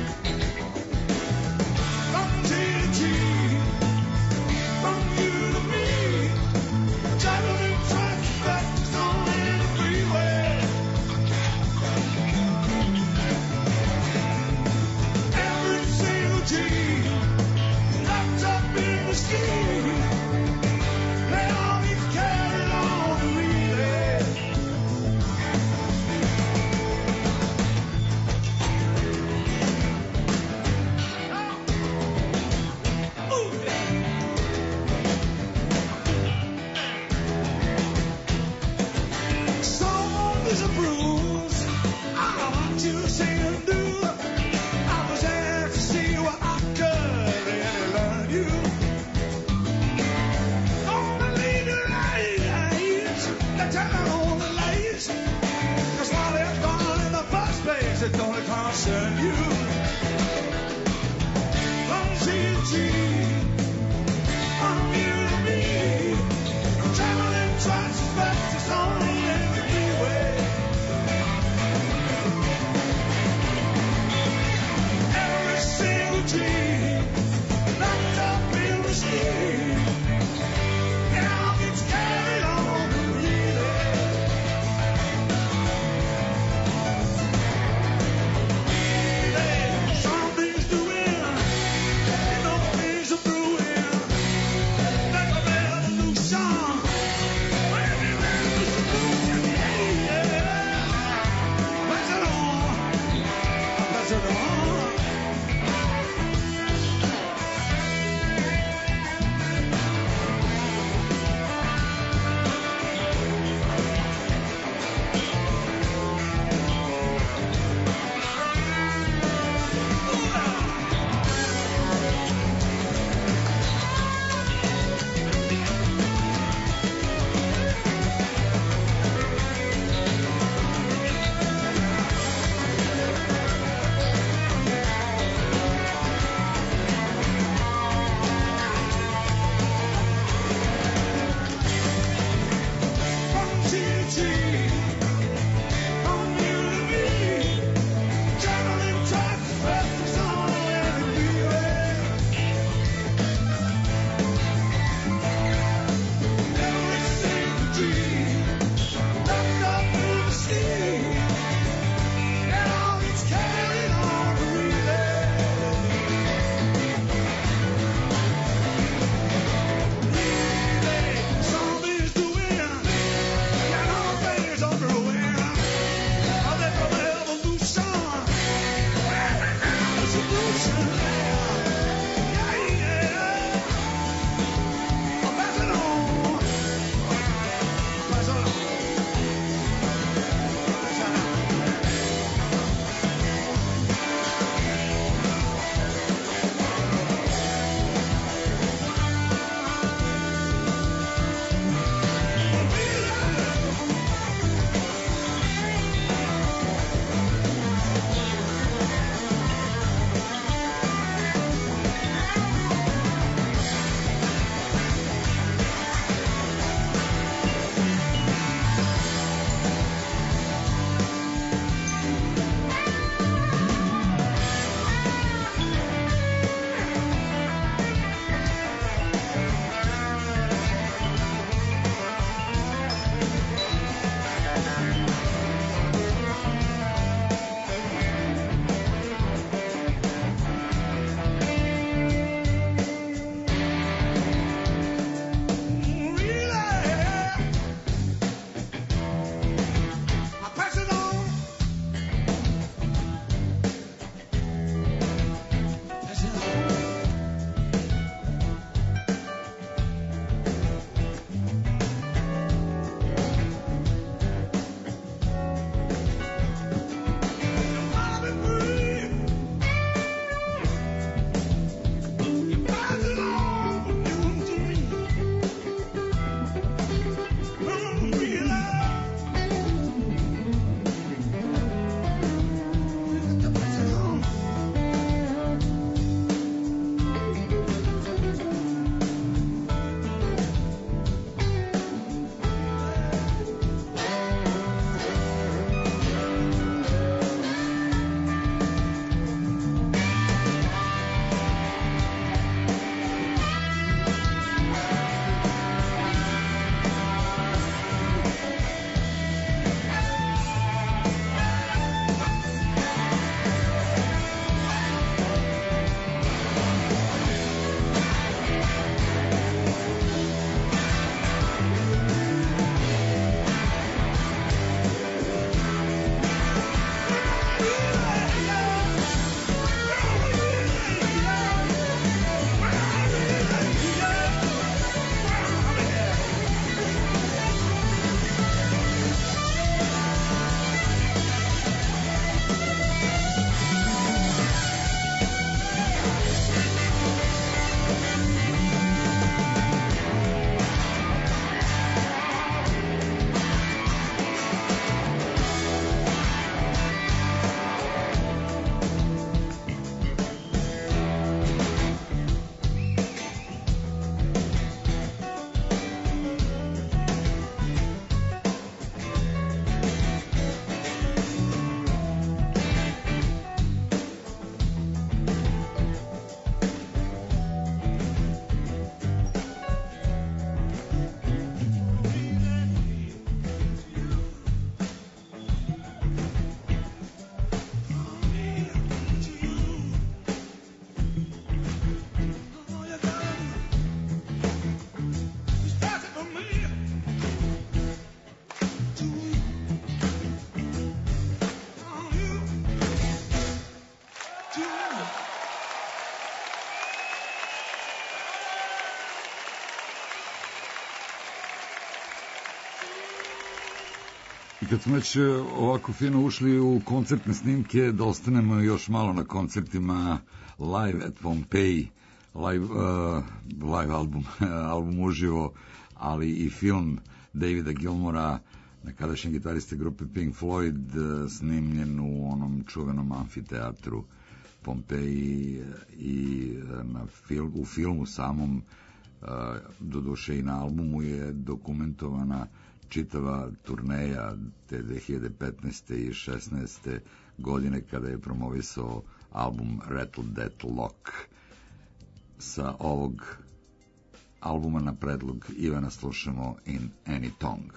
I kad smo već ovako fino ušli u koncertne snimke, da ostanemo još malo na koncertima Live at Pompeii, live, uh, live album, album uživo, ali i film Davida Gilmora, nekadašnje gitariste grupe Pink Floyd, snimljen u onom čuvenom amfiteatru Pompeji i na film, u filmu samom, doduše i na albumu je dokumentovana čitava turneja te dve hiljade petnaeste i šesnaeste godine kada je promovisao album Rattle That Lock. Sa ovog albuma na predlog Ivana slušamo In Any Tongue.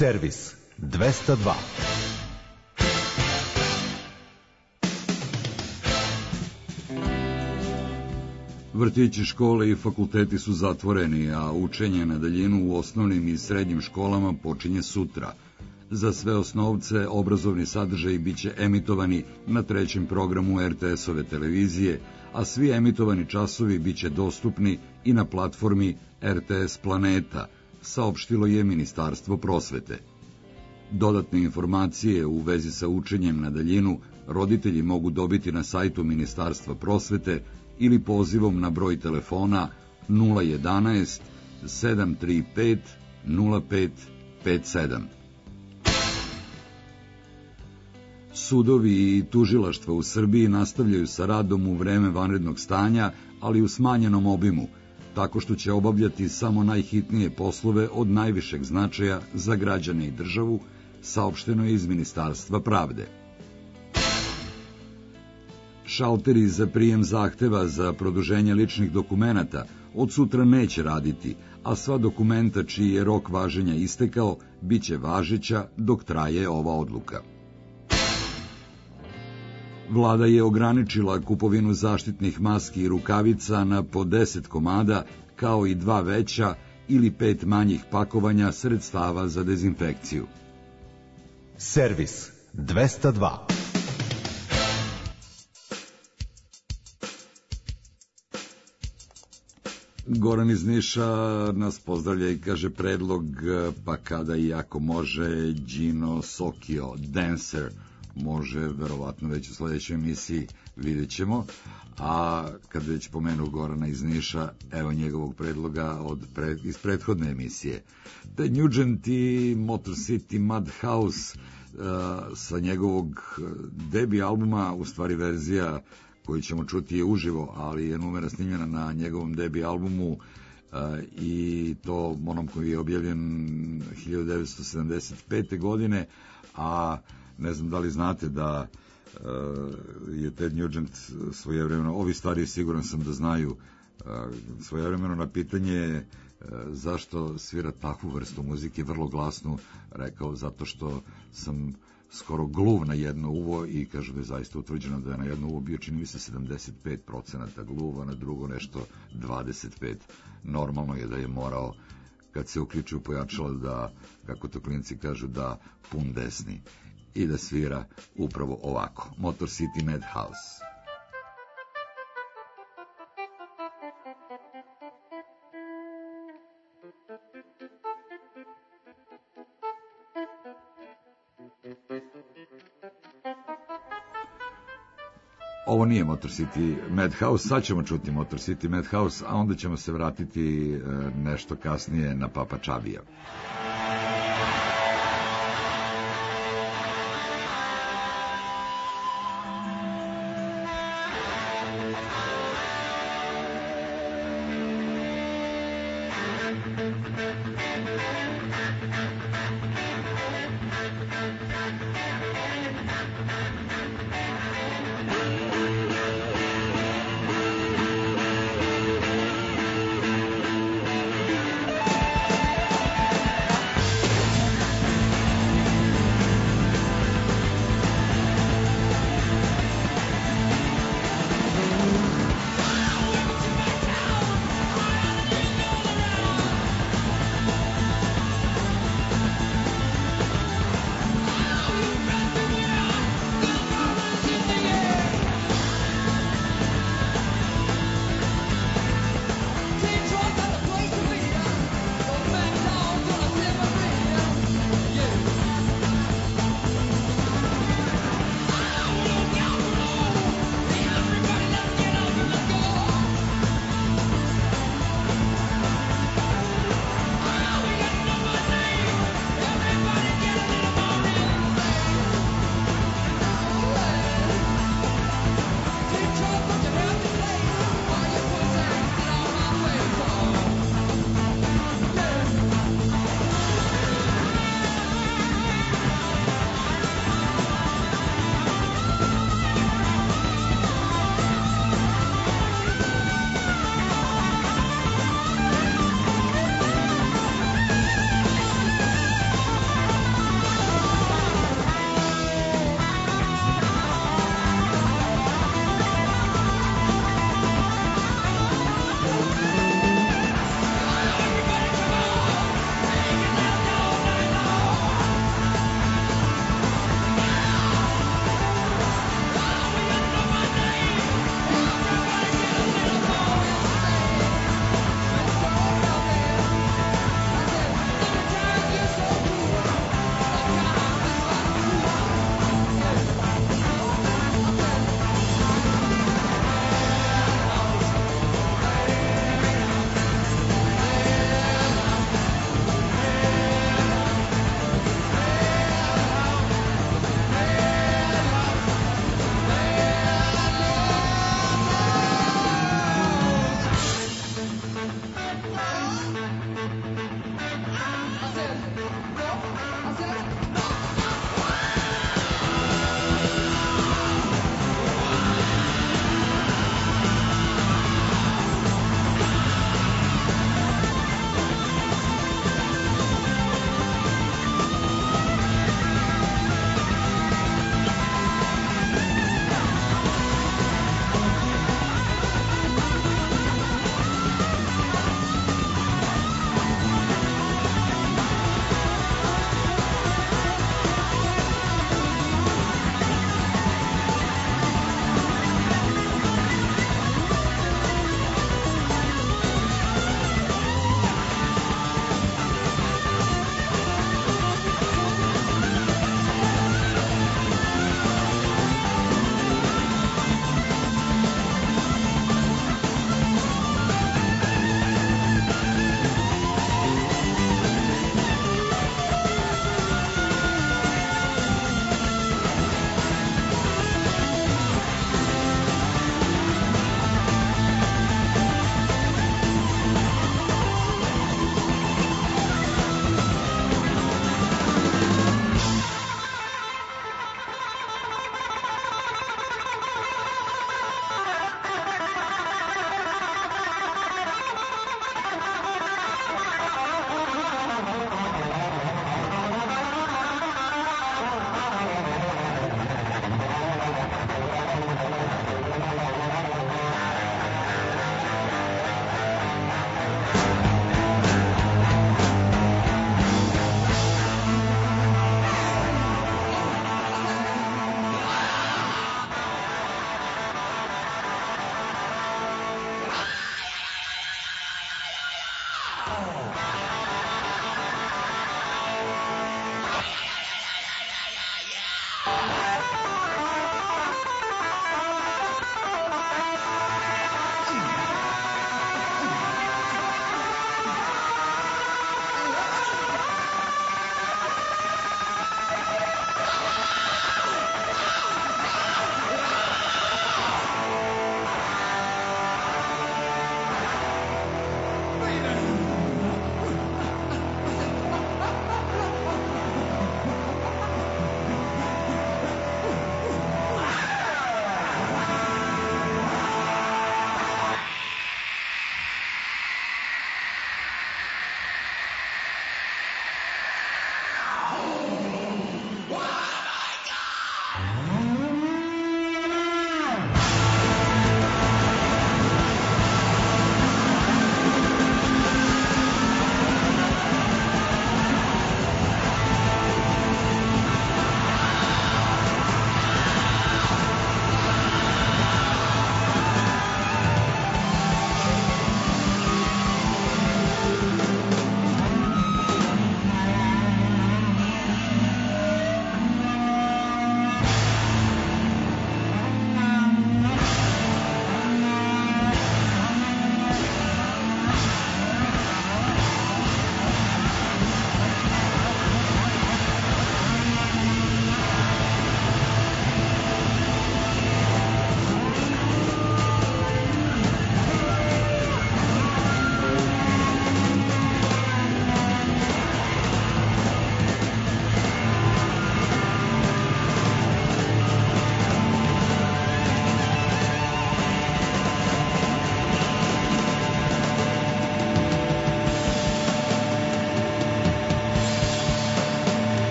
Servis dvesta dva. Vrtići, škole i fakulteti su zatvoreni, a učenje na daljinu u osnovnim i srednjim školama počinje sutra. Za sve osnovce obrazovni sadržaj biće emitovani na trećem programu er te esove televizije, a svi emitovani časovi biće dostupni i na platformi er te es Planeta, saopštilo je Ministarstvo prosvete. Dodatne informacije u vezi sa učenjem na daljinu roditelji mogu dobiti na sajtu Ministarstva prosvete ili pozivom na broj telefona nula jedanaest sedam tri pet nula pet pet sedam. Sudovi i tužilaštva u Srbiji nastavljaju sa radom u vreme vanrednog stanja, ali u smanjenom obimu, tako što će obavljati samo najhitnije poslove od najvišeg značaja za građane i državu, saopšteno je iz Ministarstva pravde. Šalteri za prijem zahteva za produženje ličnih dokumenata od sutra neće raditi, a sva dokumenta čiji je rok važenja istekao biće važeća dok traje ova odluka. Vlada je ograničila kupovinu zaštitnih maski i rukavica na po deset komada, kao i dva veća ili pet manjih pakovanja sredstava za dezinfekciju. Servis dvesta dva. Goran iz Niša nas pozdravlja i kaže predlog, pa kada i ako može Gino Sokio, Dancer, može verovatno već u sledećoj emisiji, vidjet ćemo. A kad već pomenu Gorana iz Niša, evo njegovog predloga od pre, iz prethodne emisije. The Nugent i Motor City Madhouse uh, sa njegovog debi albuma, u stvari verzija koju ćemo čuti je uživo, ali je numera snimljena na njegovom debi albumu uh, i to onom koji je objavljen hiljadu devetsto sedamdeset pete. godine, a ne znam da li znate da uh, je Ted Nugent svojevremeno, ovi stariji siguran sam da znaju, uh, svojevremeno na pitanje uh, zašto svira takvu vrstu muzike vrlo glasnu, rekao zato što sam skoro gluv na jedno uvo, i kažu da je zaista utvrđeno da je na jedno uvo bio, čini mi se, sedamdeset pet procenata gluva, na drugo nešto dvadeset pet. Normalno je da je morao, kad se uključuju pojačala, da, kako to klinci kažu, da pun desni i da svira upravo ovako. Motor City Madhouse. Ovo nije Motor City Madhouse, sad ćemo čuti Motor City Madhouse, a onda ćemo se vratiti nešto kasnije na Papa Čabija.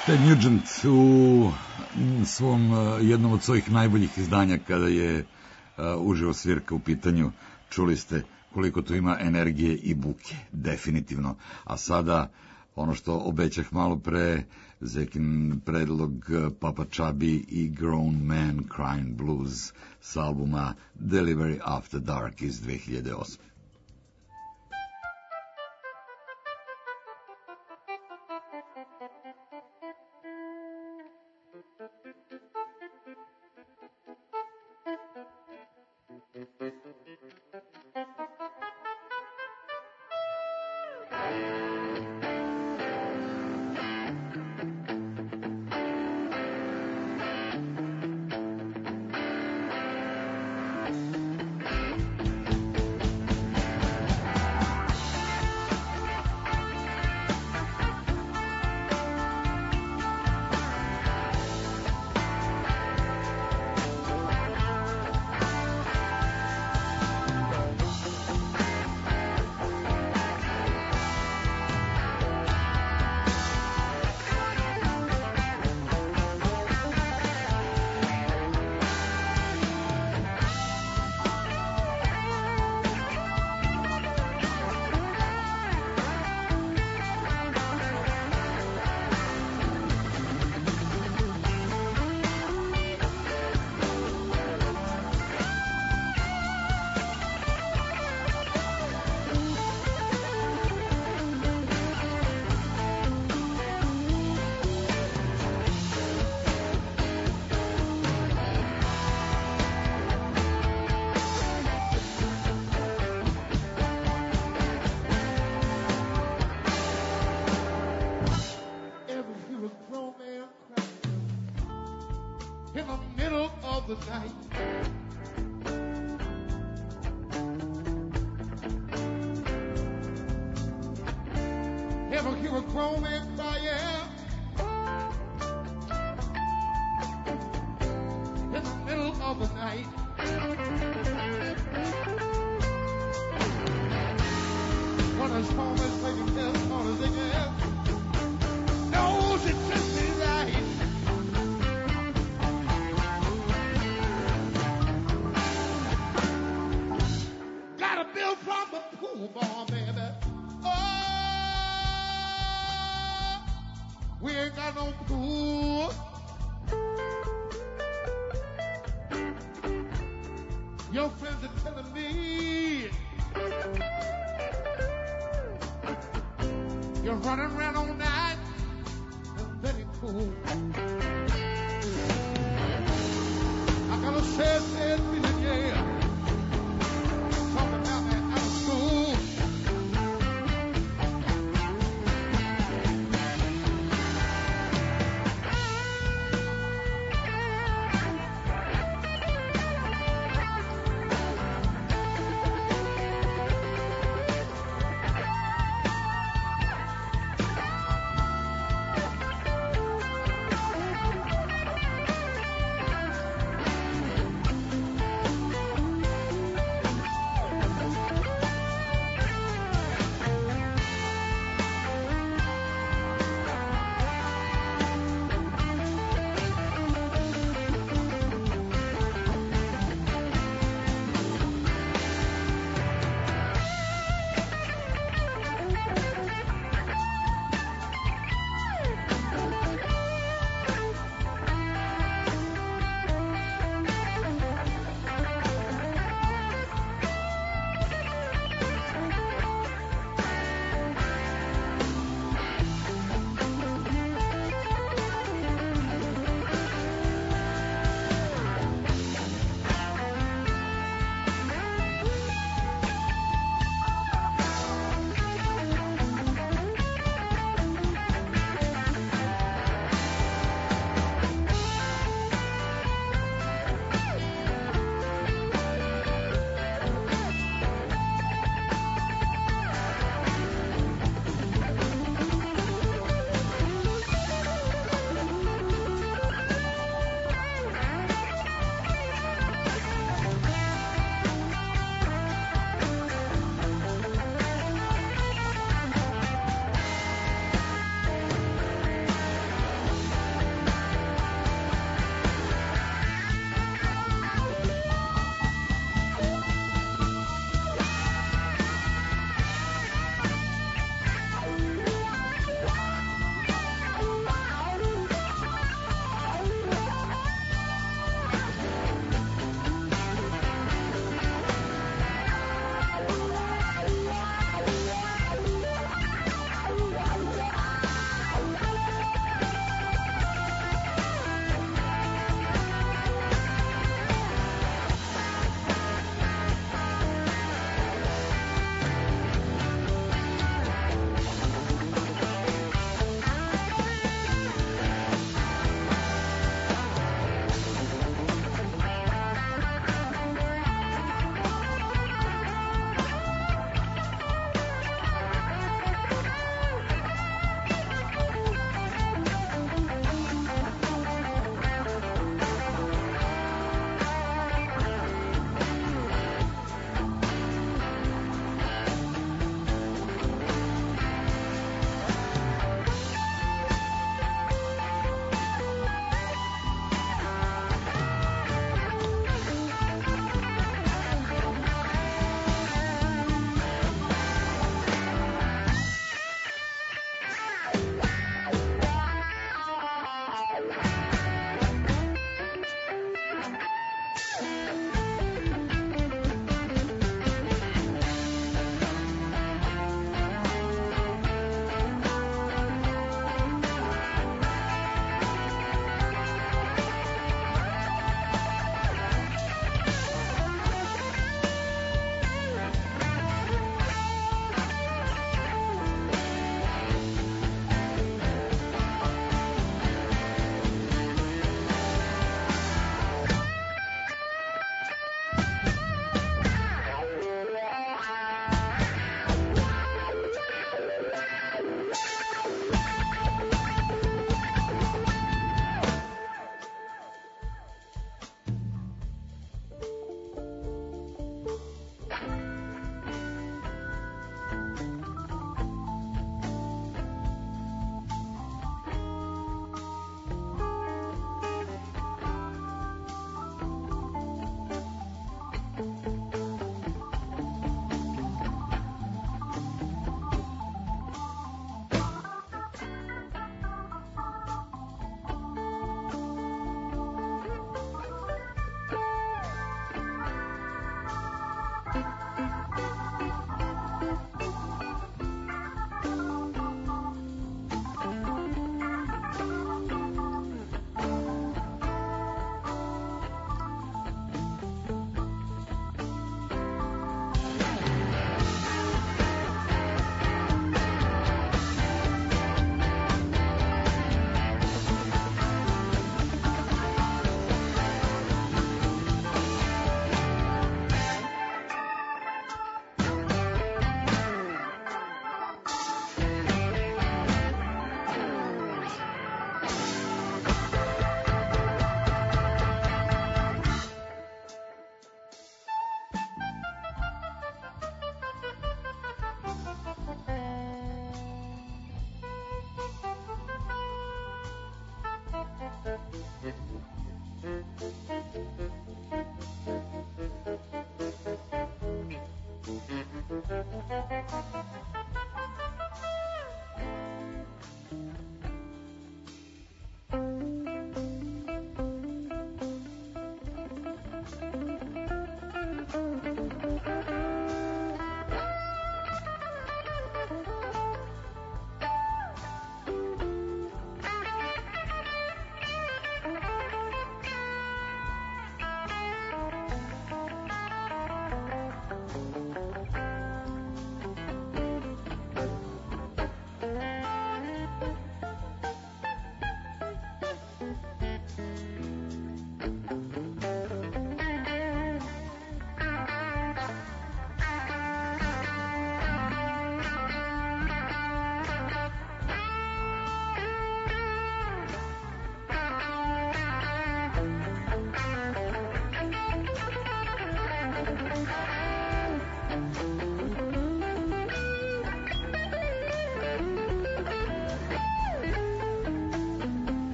Ted Nugent u svom jednom od svojih najboljih izdanja kada je uh, uživo svirka u pitanju, čuli ste koliko tu ima energije i buke, definitivno. A sada ono što obećah malo pre, Zekin predlog Papa Chubby i Grown Man Crying Blues s albuma Delivery After Dark iz dve hiljade osme.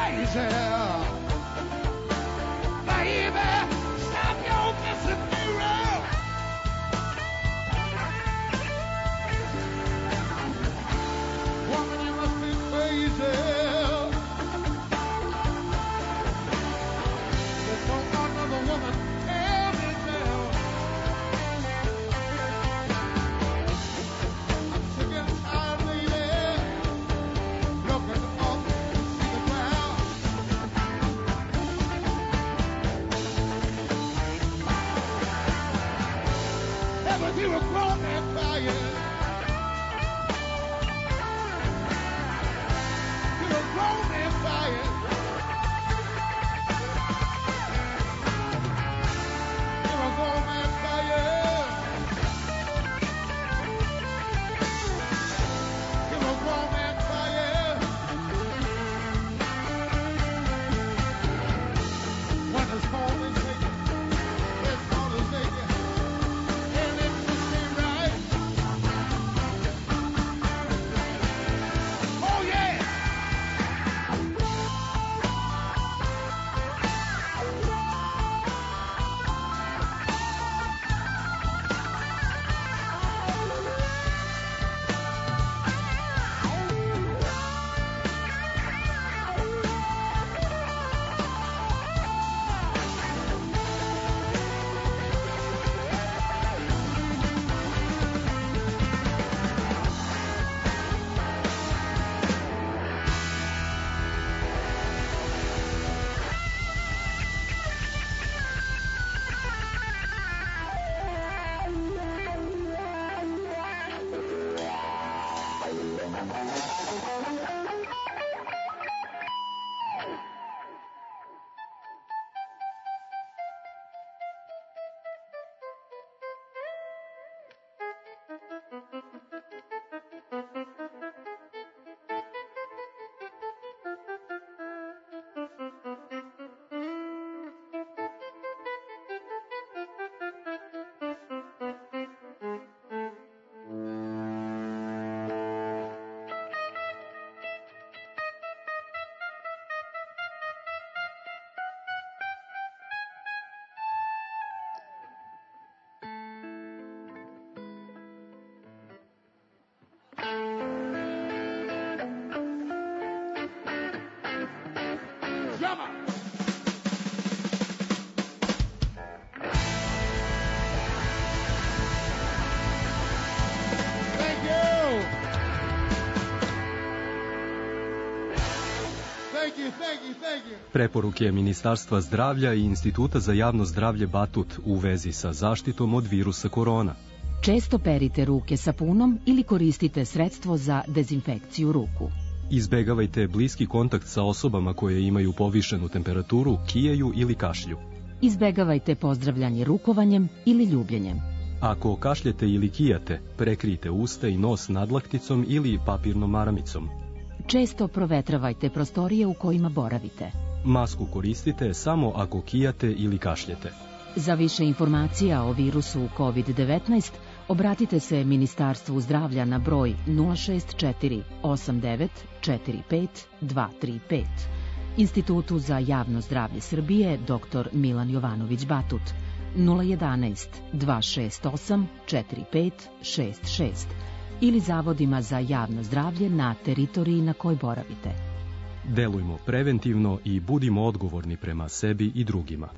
crazy. Baby, stop your disappearing. Woman, you must be crazy. There's no another woman tell me now. I'm sick and tired, lady, looking up to see the ground. Ever you a grown man crying? You're a grown man crying. You're a grown man crying. You're a grown man crying. When his home is vacant, his heart is vacant, and it just ain't right. Oh yeah. Drummer. Thank you. Thank you, thank you, thank you. Preporuke Ministarstva zdravlja i Instituta za javno zdravlje Batut u vezi sa zaštitom od virusa korona. Često perite ruke sapunom ili koristite sredstvo za dezinfekciju ruku. Izbegavajte bliski kontakt sa osobama koje imaju povišenu temperaturu, kijaju ili kašlju. Izbegavajte pozdravljanje rukovanjem ili ljubljenjem. Ako kašljete ili kijate, prekrijte usta i nos nadlakticom ili papirnom maramicom. Često provetravajte prostorije u kojima boravite. Masku koristite samo ako kijate ili kašljete. Za više informacija o virusu kovid devetnaest obratite se Ministarstvu zdravlja na broj nula šest četiri osam devet četiri pet dva tri pet, Institutu za javno zdravlje Srbije doktor Milan Jovanović Batut nula jedanaest dva šest osam četiri pet šest šest ili zavodima za javno zdravlje na teritoriji na kojoj boravite. Delujmo preventivno i budimo odgovorni prema sebi i drugima.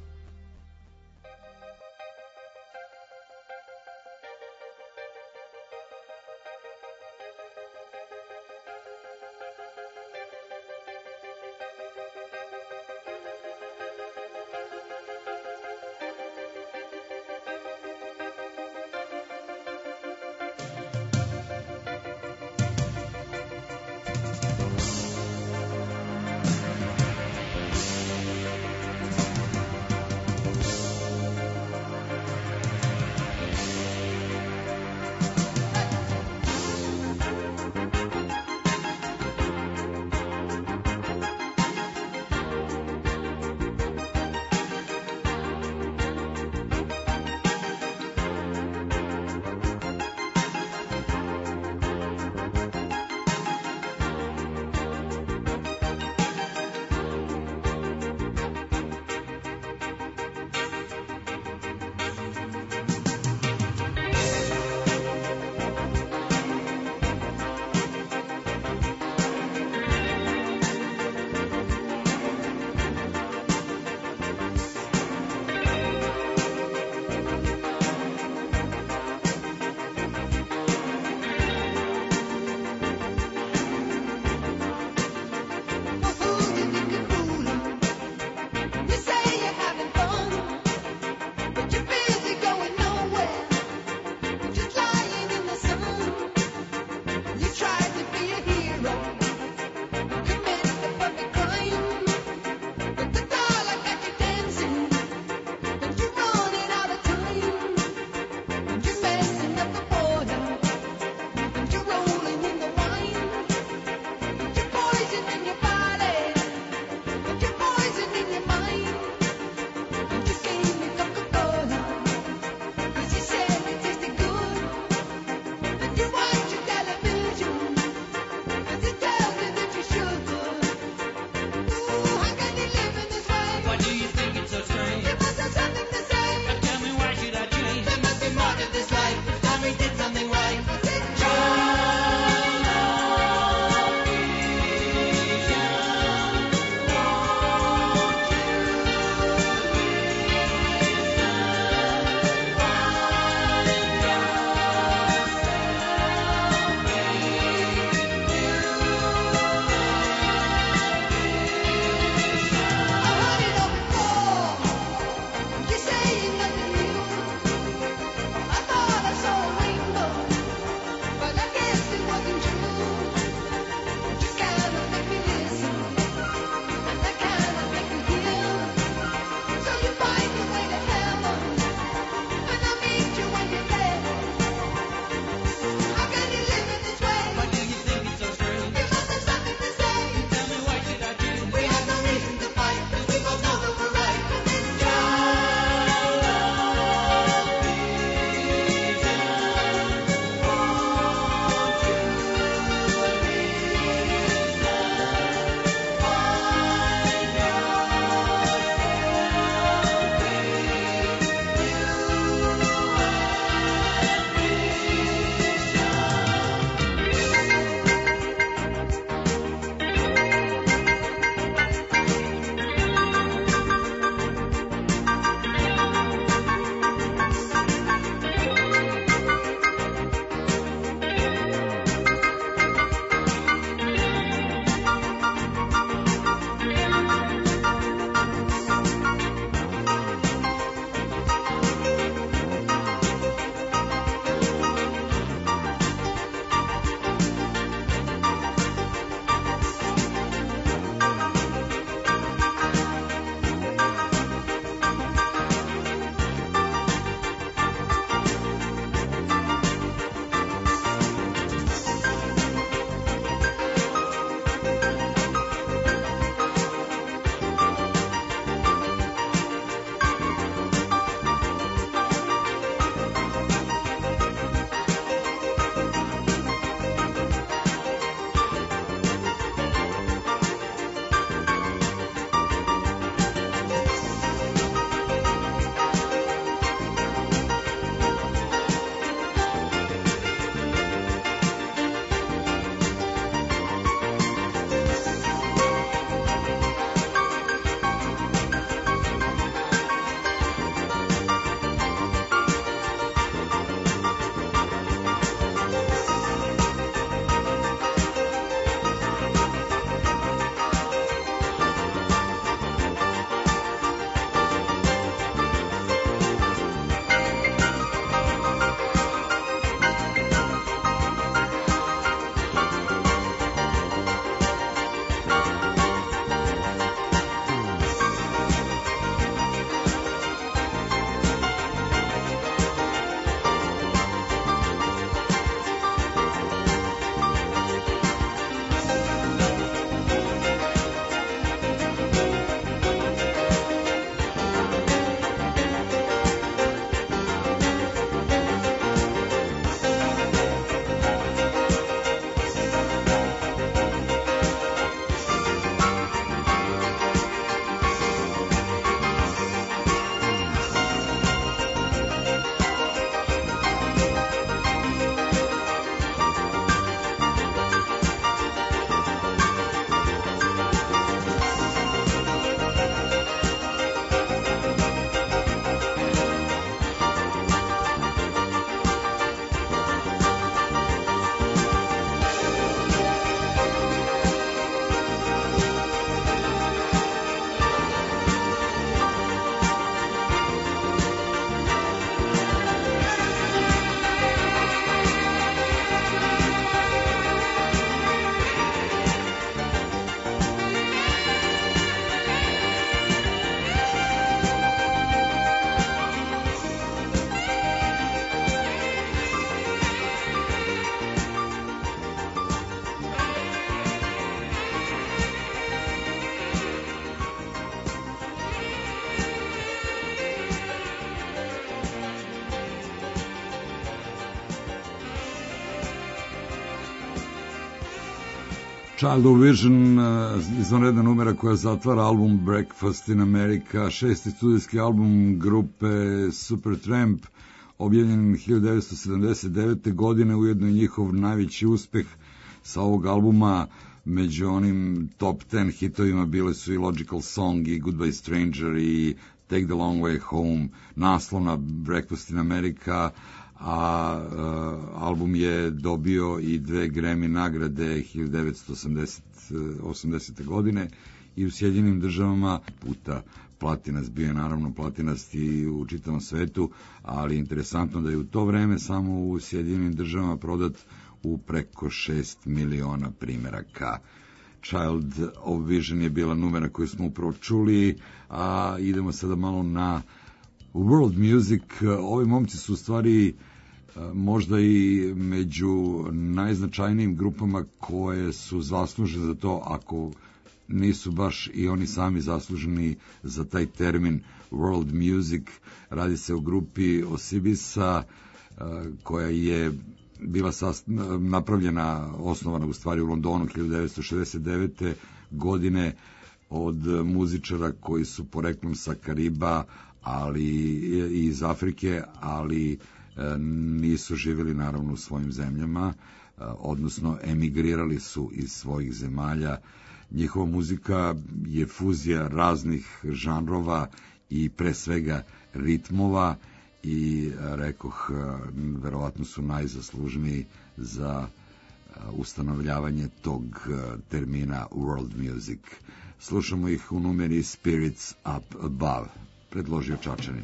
Child of Vision, izvanredna numera koja zatvara album Breakfast in America, šesti studijski album grupe Supertramp, objavljen hiljadu devetsto sedamdeset devete. godine, ujedno je njihov najveći uspeh. Sa ovog albuma među onim top ten hitovima bile su i Logical Song i Goodbye Stranger i Take the Long Way Home, naslovna Breakfast in America, a uh, album je dobio i dve Grammy nagrade hiljadu devetsto osamdesete. godine i u Sjedinjenim državama puta platinast, bio je naravno platinast i u čitavom svetu, ali interesantno da je u to vreme samo u Sjedinjenim državama prodat u preko šest miliona primeraka. Child of Vision je bila numera koju smo upravo čuli, a idemo sada malo na world music. Ovi momci su u stvari možda i među najznačajnijim grupama koje su zaslužene za to, ako nisu baš i oni sami zasluženi za taj termin world music. Radi se o grupi Osibisa, koja je bila napravljena, osnovana u stvari u Londonu hiljadu devetsto šezdeset devete. godine od muzičara koji su poreklom sa Kariba, ali i iz Afrike, ali nisu živjeli naravno u svojim zemljama, odnosno emigrirali su iz svojih zemalja. Njihova muzika je fuzija raznih žanrova i pre svega ritmova i rekoh, verovatno su najzaslužniji za ustanovljavanje tog termina world music. Slušamo ih u numeri Spirits Up Above, predložio Čačanin.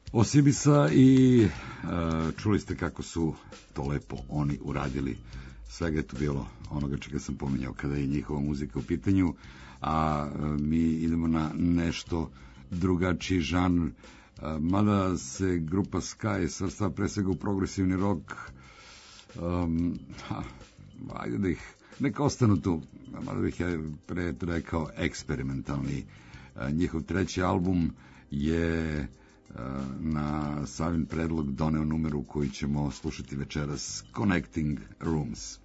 Osibisa i uh, čuli ste kako su to lepo oni uradili. Svega je tu bilo onoga čega sam pominjao kada je njihova muzika u pitanju, a uh, mi idemo na nešto drugačiji žanr, uh, mada se grupa Sky svrstava pre svega u progresivni rock. Um, ha, ajde da ih neka ostanu tu, mada bih ja pre rekao eksperimentalni. Uh, njihov treći album je na Savin predlog doneo numeru koju ćemo slušati večeras, Connecting Rooms.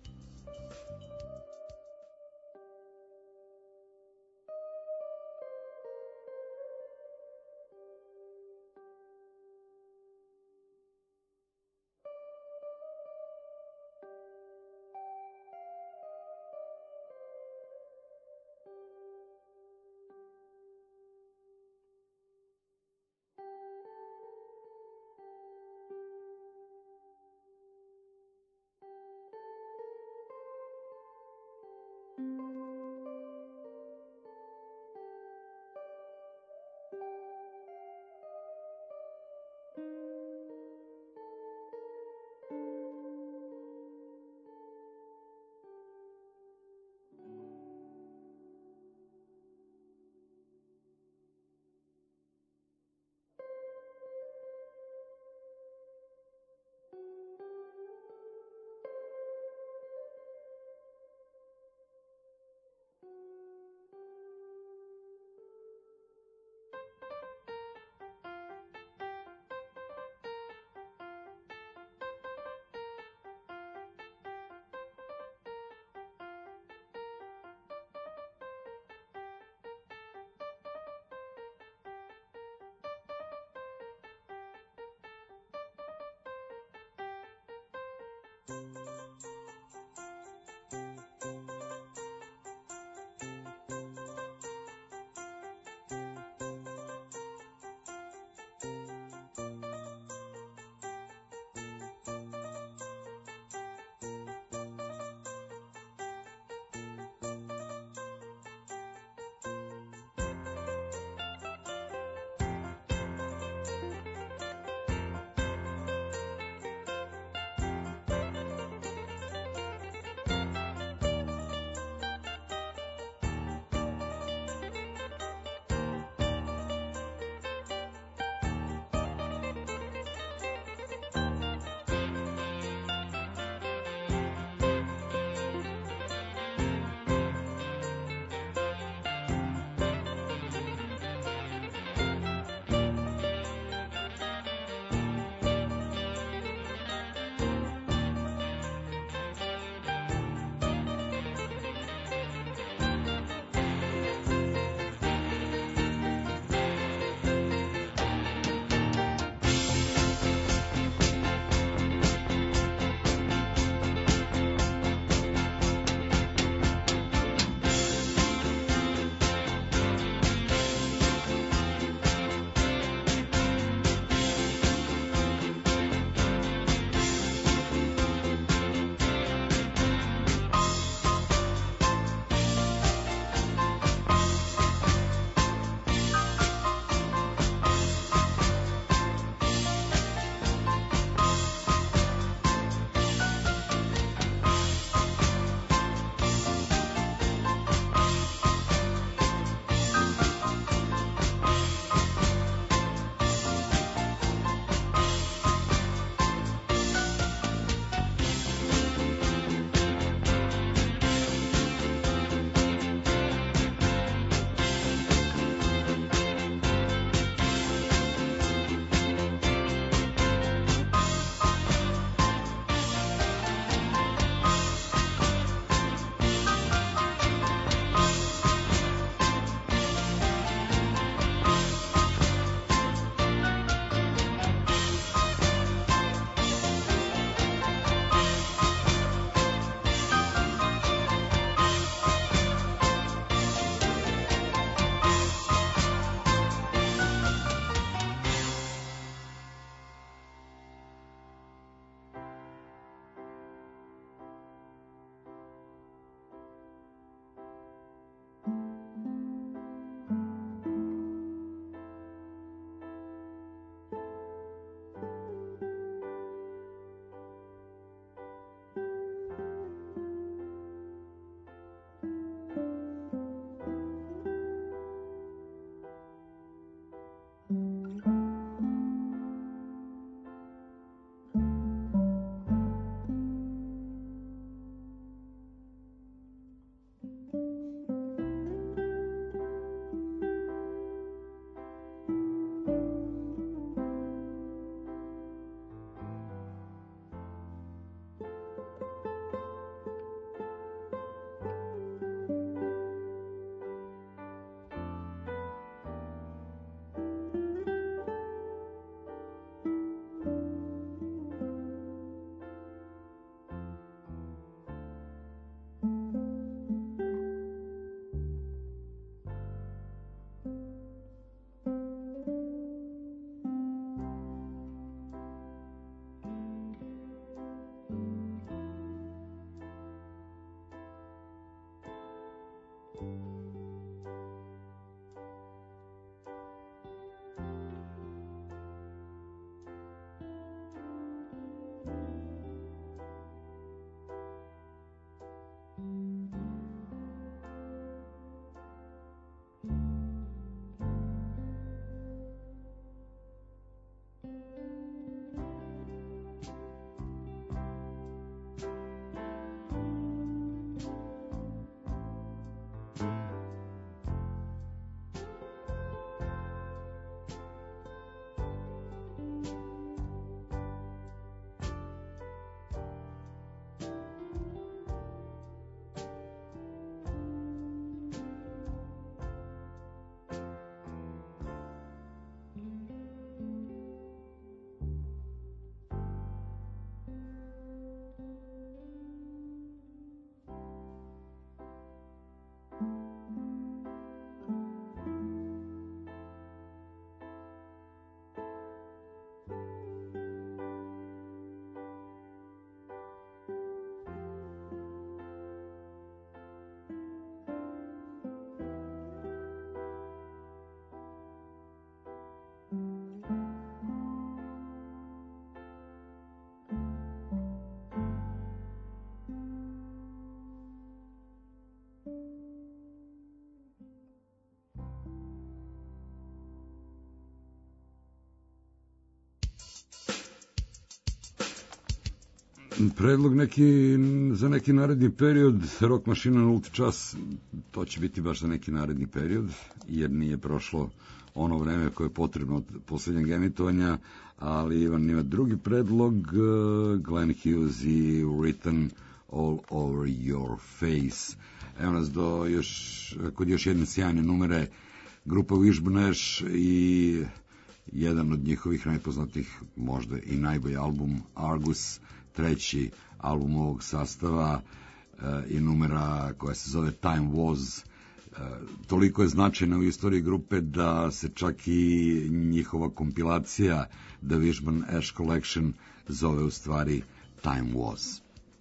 Predlog neki, za neki naredni period, Rock mašina nulti čas, to će biti baš za neki naredni period, jer nije prošlo ono vreme koje je potrebno od poslednjeg emitovanja, ali Ivan ima drugi predlog, Glenn Hughes i Written All Over Your Face. Evo nas do još, kod još jedne sjajne numere, grupa Wishbone Ash i jedan od njihovih najpoznatijih, možda i najbolji album, Argus, treći album ovog sastava i numera koja se zove Time Was. Toliko je značajna u istoriji grupe da se čak i njihova kompilacija The Wishbone Ash Collection zove u stvari Time Was.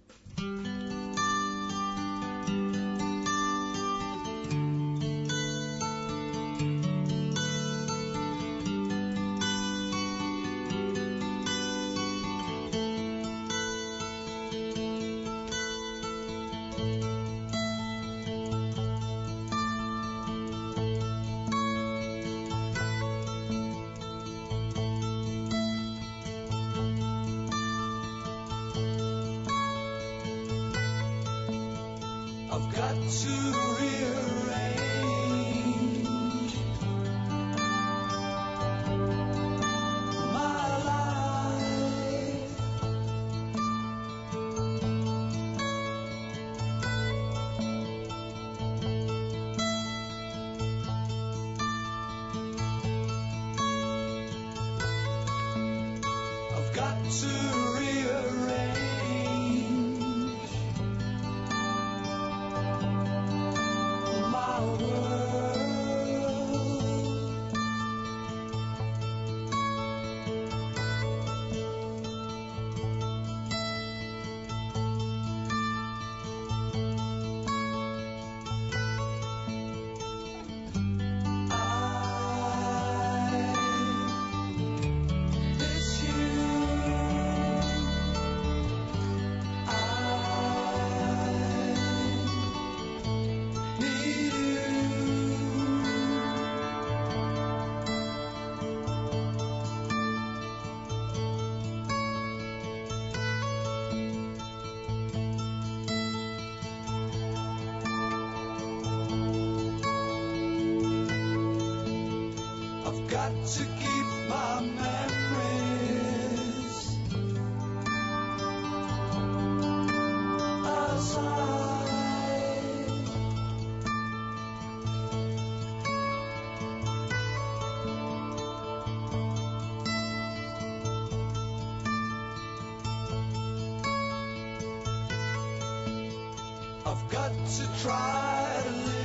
To keep my memories aside. I've got to try to live.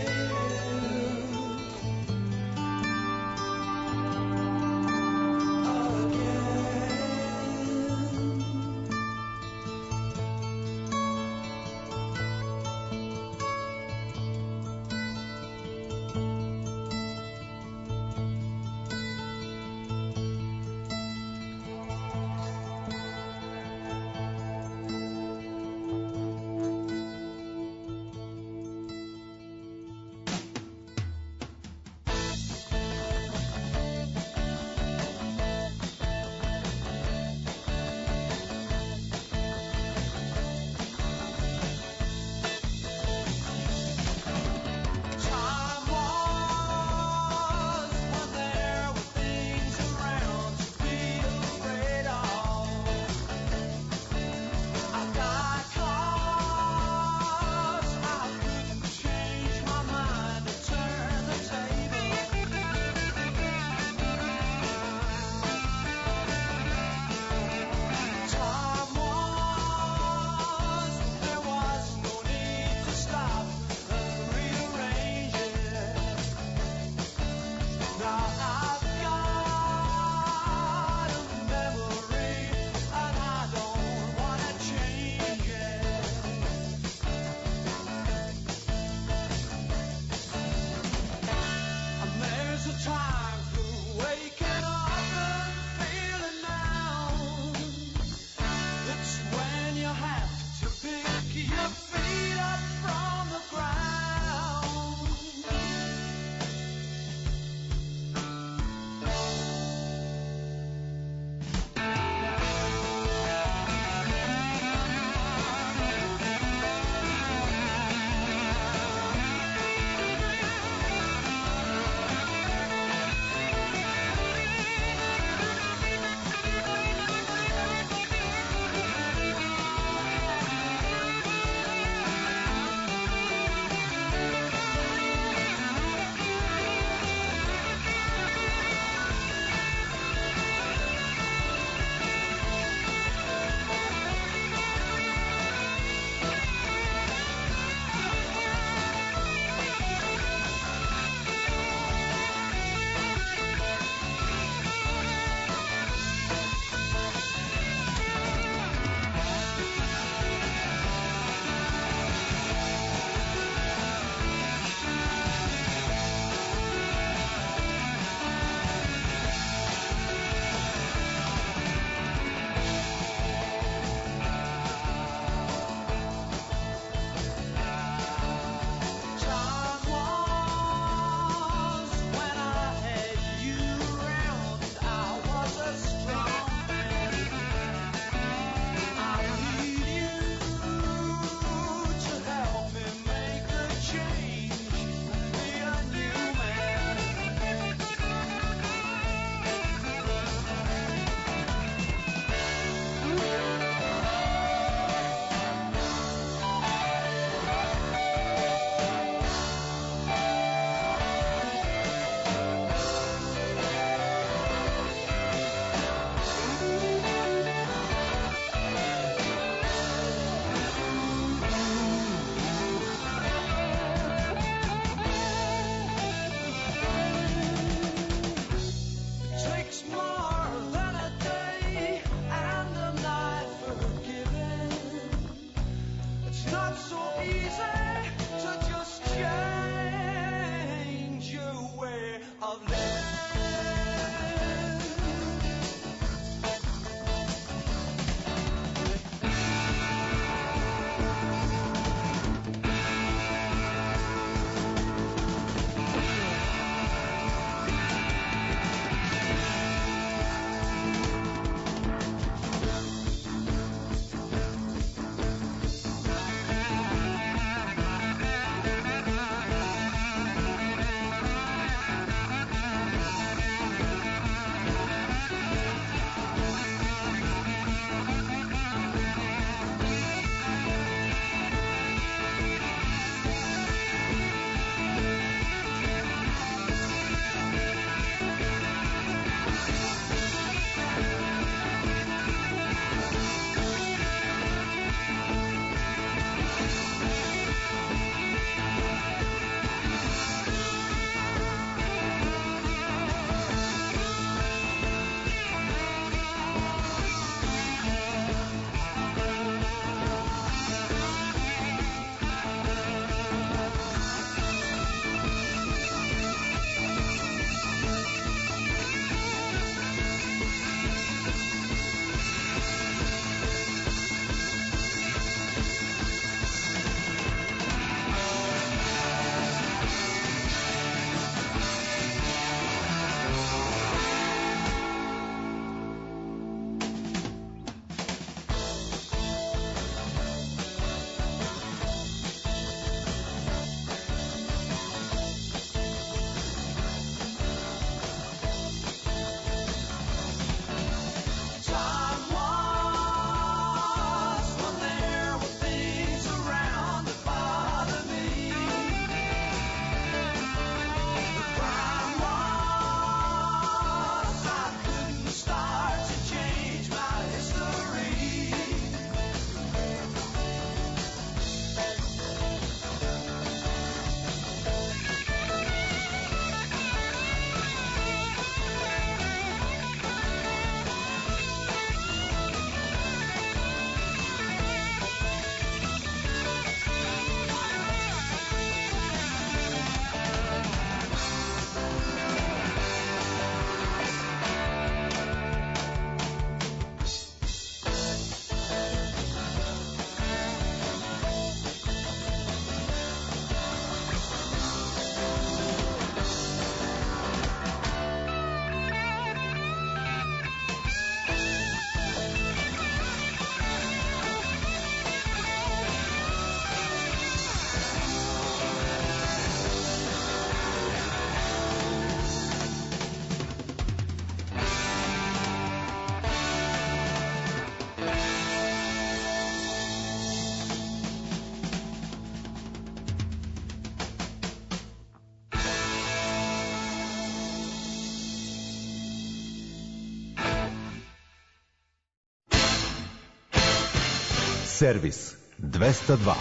Servis dvesta dva.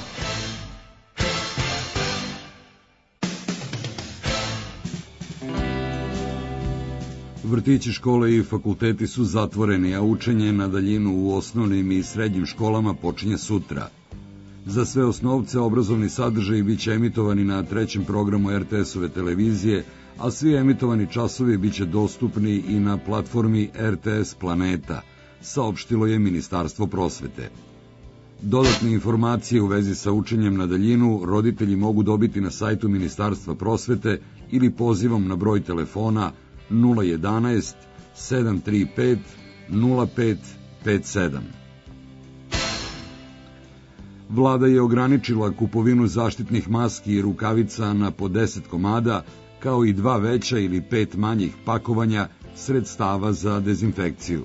Vrtići, škole i fakulteti su zatvoreni, a učenje na daljinu u osnovnim i srednjim školama počinje sutra. Za sve osnovce obrazovni sadržaji biće emitovani na trećem programu er te es-ove televizije, a svi emitovani časovi biće dostupni i na platformi er te es Planeta, saopštilo je Ministarstvo prosvete. Dodatne informacije u vezi sa učenjem na daljinu roditelji mogu dobiti na sajtu Ministarstva prosvete ili pozivom na broj telefona nula jedanaest sedam tri pet nula pet pet sedam. Vlada je ograničila kupovinu zaštitnih maski i rukavica na po deset komada, kao i dva veća ili pet manjih pakovanja sredstava za dezinfekciju.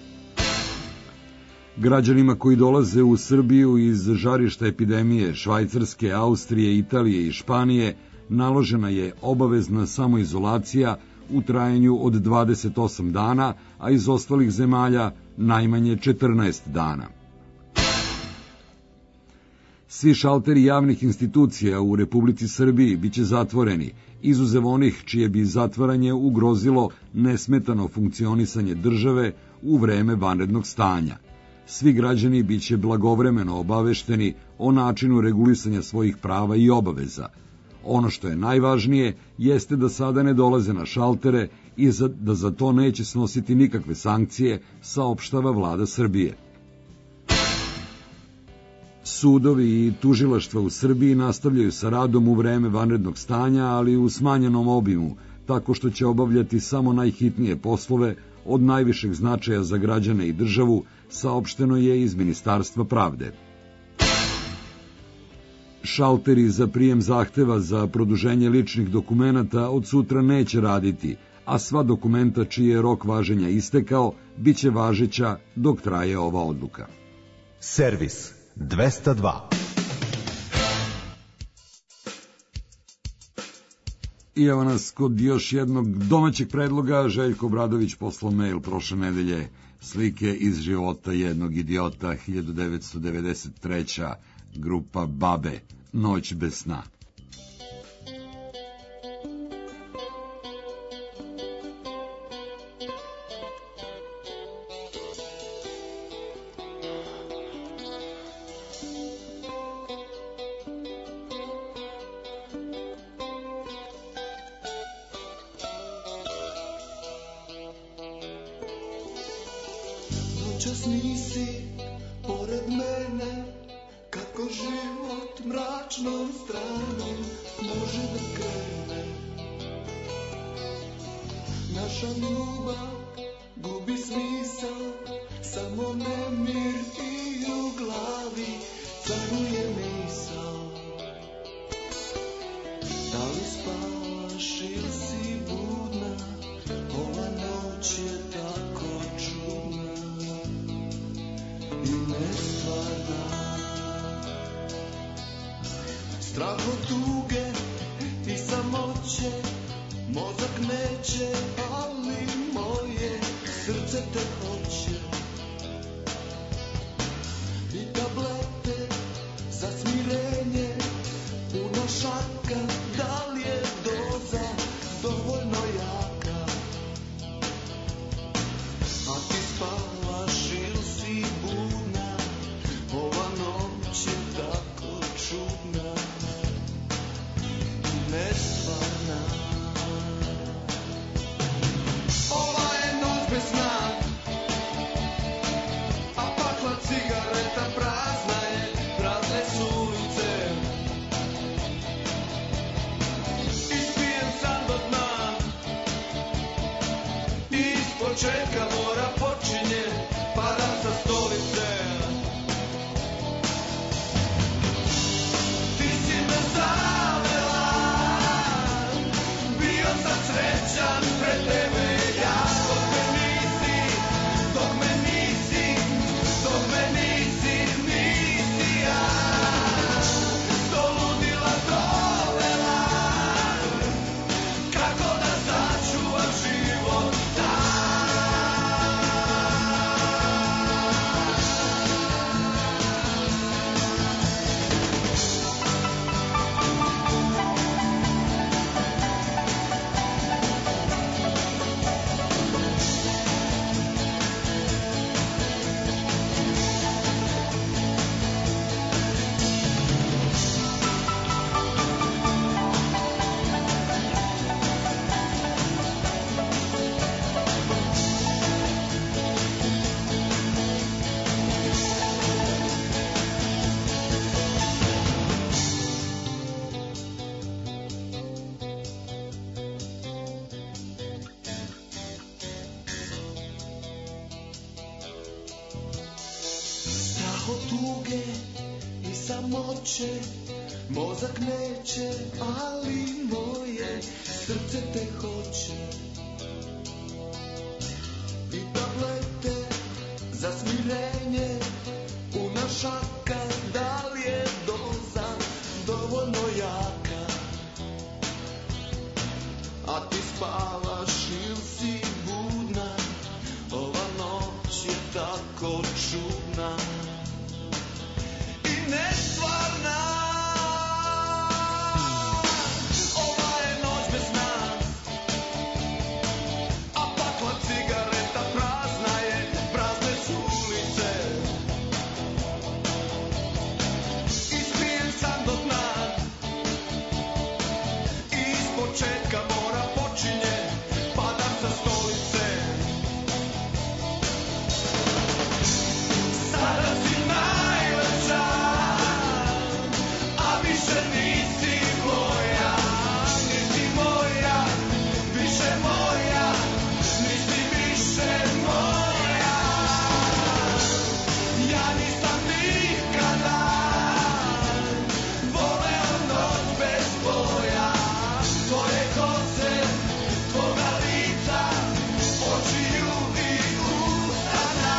Građanima koji dolaze u Srbiju iz žarišta epidemije Švajcarske, Austrije, Italije i Španije naložena je obavezna samoizolacija u trajanju od dvadeset osam dana, a iz ostalih zemalja najmanje četrnaest dana. Svi šalteri javnih institucija u Republici Srbiji biće zatvoreni, izuzev onih čije bi zatvaranje ugrozilo nesmetano funkcionisanje države u vreme vanrednog stanja. Svi građani biće blagovremeno obavešteni o načinu regulisanja svojih prava i obaveza. Ono što je najvažnije jeste da sada ne dolaze na šaltere i da za to neće snositi nikakve sankcije, saopštava Vlada Srbije. Sudovi i tužilaštva u Srbiji nastavljaju sa radom u vreme vanrednog stanja, ali u smanjenom obimu, tako što će obavljati samo najhitnije poslove od najvišeg značaja za građane i državu, saopšteno je iz Ministarstva pravde. Šalteri za prijem zahteva za produženje ličnih dokumenata od sutra neće raditi, a sva dokumenta čiji je rok važenja istekao biće važeća dok traje ova odluka. Servis dvesta dva. I evo nas kod još jednog domaćeg predloga. Željko Obradović poslao mail prošle nedelje, slike iz života jednog idiota, hiljadu devetsto devedeset treća. Grupa Babe, Noć bez sna. Noćas nisi pored mene, kako život mračnom stranom može da krene. Naša ljubav gubi smisao, samo nemir i u glavi caruje misao. Da li spavaš ili si budna, ova noć je tako čudna i nestvarna. Strah od tuge i samoće, mozak neće, ali moje srce te hoće. I tablete za smirenje, puno šaka, da li je doza dovoljno jaka? A ti spavaš ili si budna, ova noć je tako čudna, nestvarna. Ova je noć bez sna, a pakla cigareta prazna je, prazne su ulice. Ispijem san do dna, i ispočetka mora počinje, padam sa stolice. Ti si me zavela, bio sam srećan pred tebe, ja dok me nisi, dok me nisi, dok me nisi, nisi ja do ludila dovela. Kako da sačuvam život dan? tuge i samoće, mozak neće, ali moje srce te hoće. I tablete za smirenje, puna šaka, da li je doza dovoljno jaka? A ti spavaš ili si budna, ova noć je tako čudna i nestvarna. Ova je noć bez sna, a pakla cigareta prazna je, prazne su ulice. Ispijem sam do dna i iz početka mora počinje, padam sa stolice. Sada si najlepša, a više nisi moja, nisi moja, više moja, nisi više moja. Ja nisam nikada voleo noć bez boja, tvoje kose, tvoga lica, očiju i usana.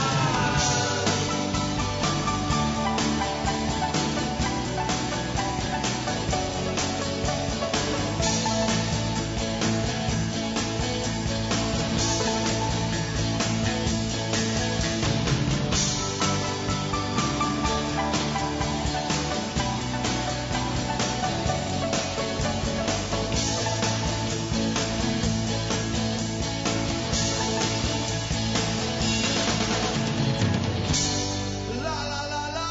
La la la la,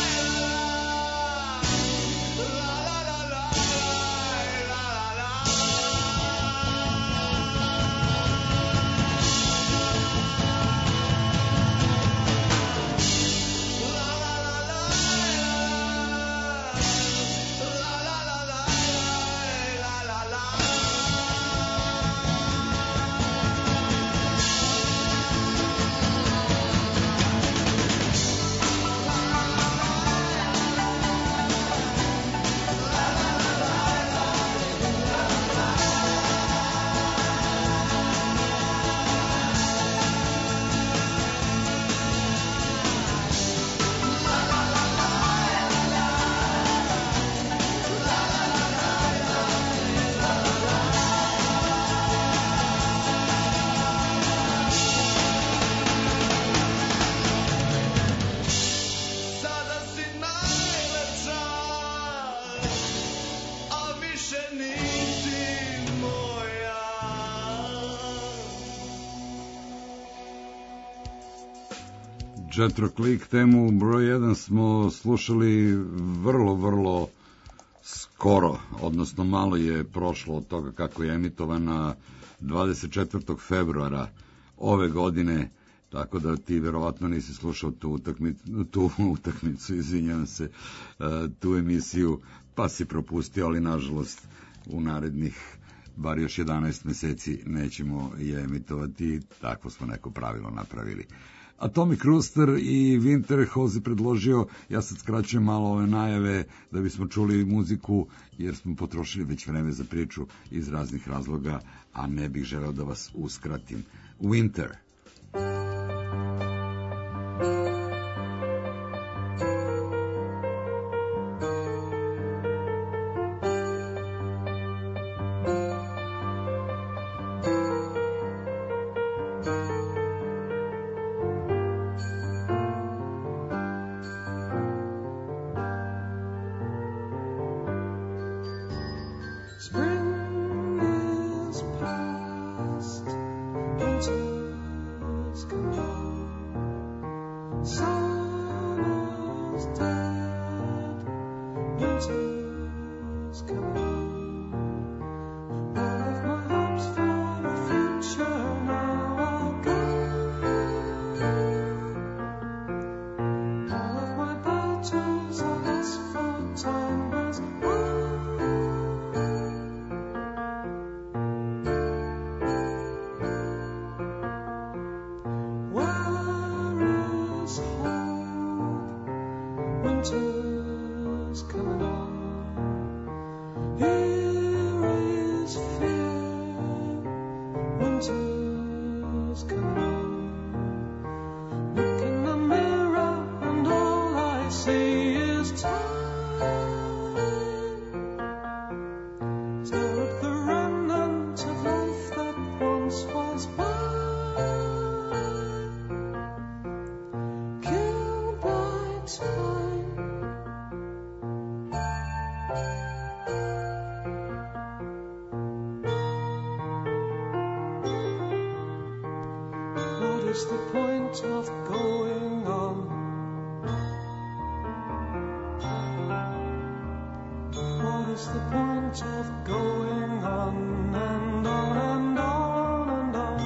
la la la la, la la la. Sada si najlepša, a više nisi moja. Jetro Click, temu broj jedan smo slušali vrlo, vrlo skoro, odnosno malo je prošlo od toga kako je emitovana dvadeset četvrtog februara ove godine, tako da ti verovatno nisi slušao tu utakmicu, tu utakmicu, izvinjavam se, e, tu emisiju, pa si propustio, ali nažalost u narednih bar još jedanaest meseci nećemo je emitovati, takvo smo neko pravilo napravili. Atomic Rooster i Winter House je predložio, ja sad skraćujem malo ove najave da bismo čuli muziku, jer smo potrošili već vreme za priču iz raznih razloga, a ne bih želeo da vas uskratim. Winter. Spring is past, winter's come on. Sun is dead, winter's come on. All of my hopes for the future now are gone. All of my battles are lost for time has won. Winter's coming on. Look in the mirror and all I see is time. Stare at the remnant of life that once was mine. Killed by time. What is the point of going on? What is the point of going on and on and on and on?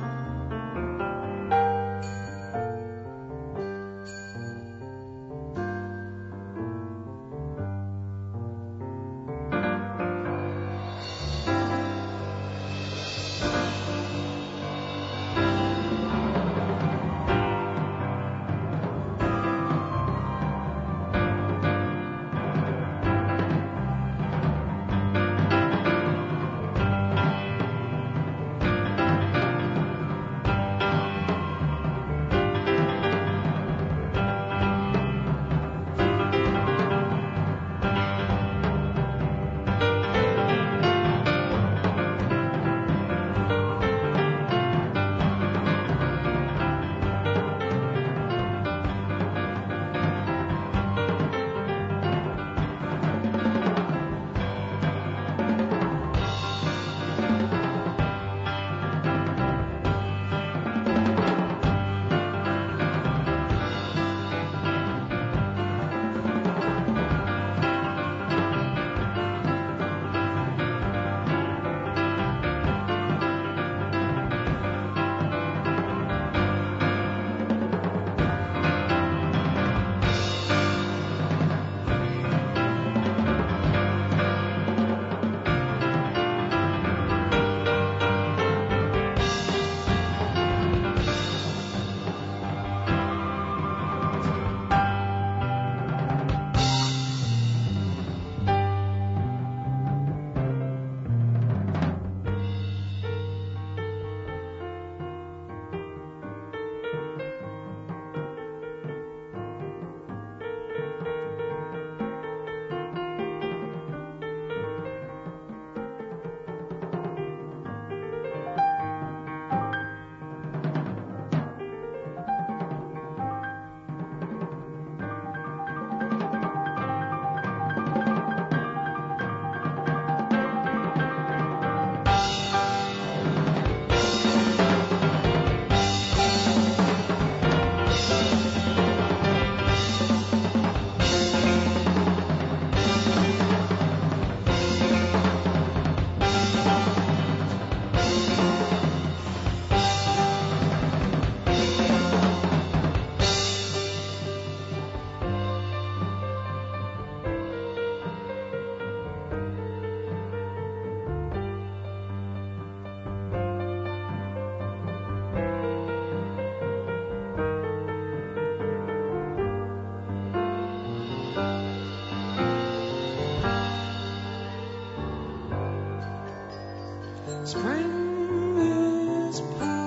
Spring is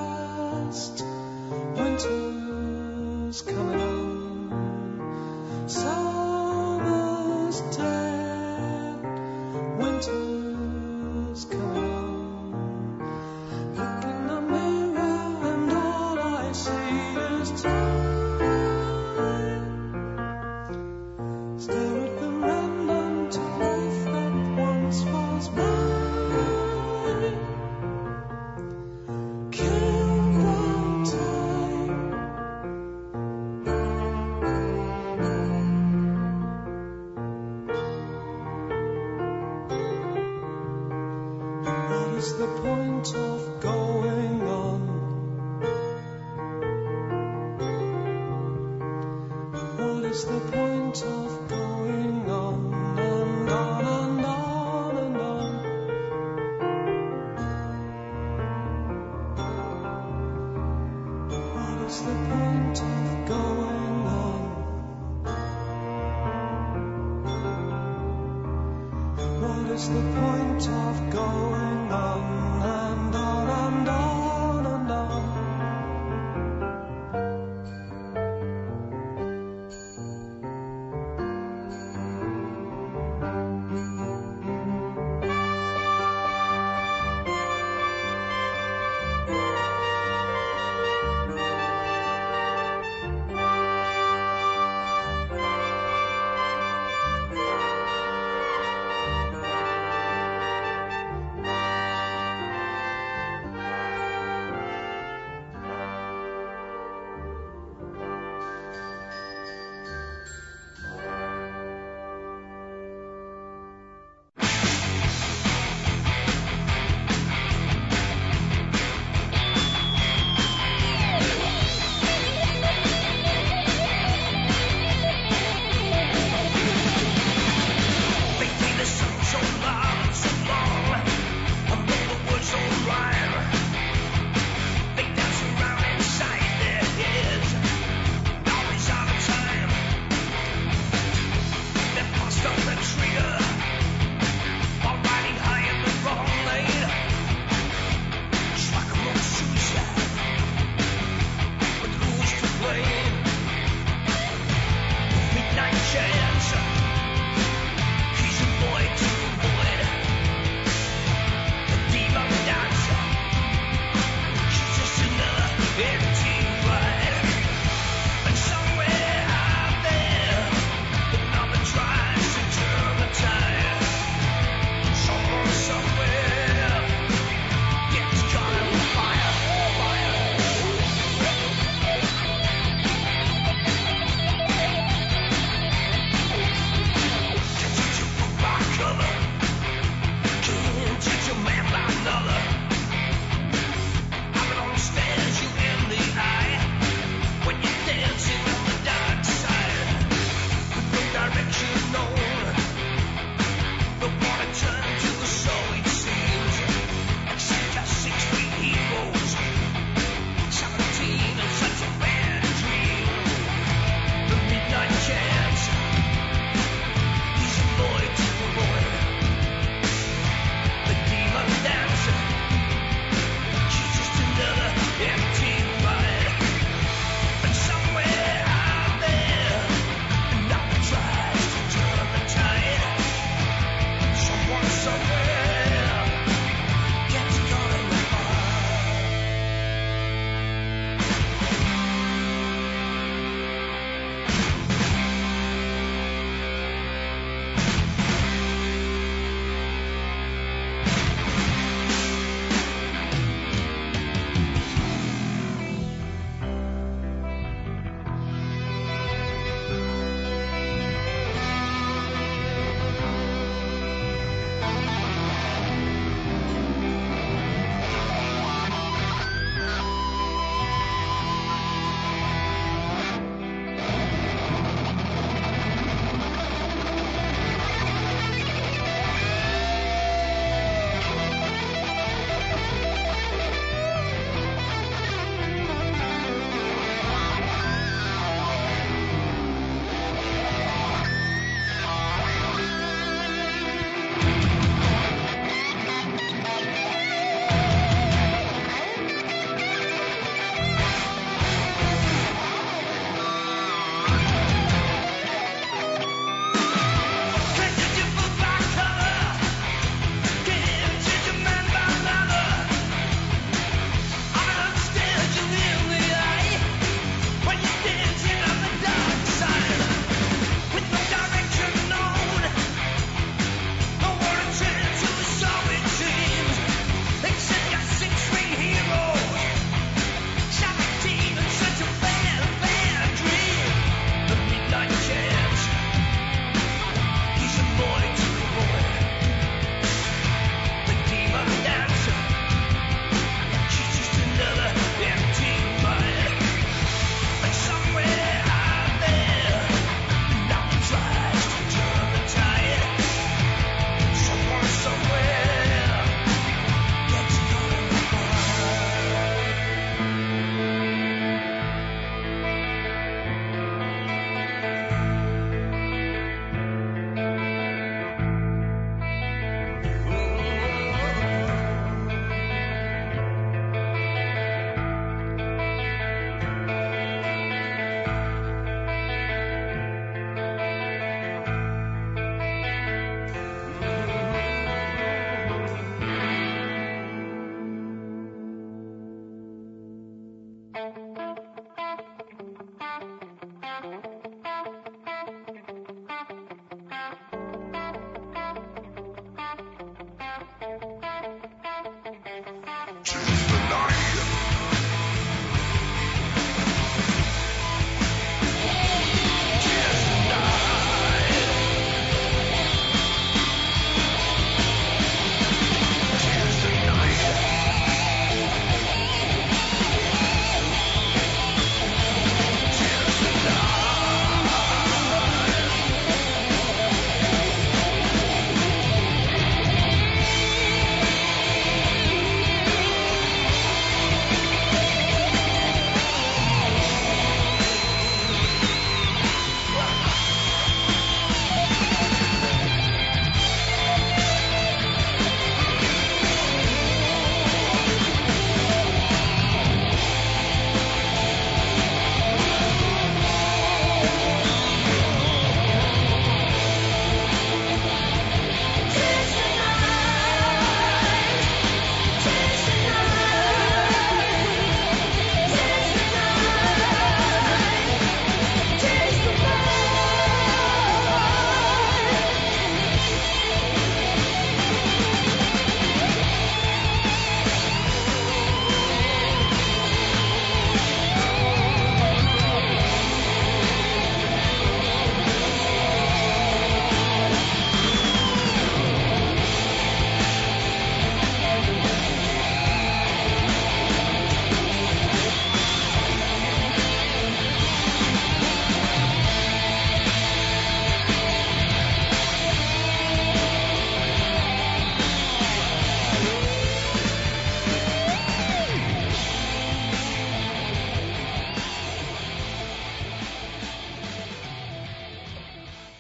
past, winter's coming on. Summer's dead, winter's coming on. Look in the mirror and all I see is time. Stare at the remnant of life that once was mine. What's the point of going on? What is the point of going on and on and on and on? What is the point of going on? What is the point of going on and on and on?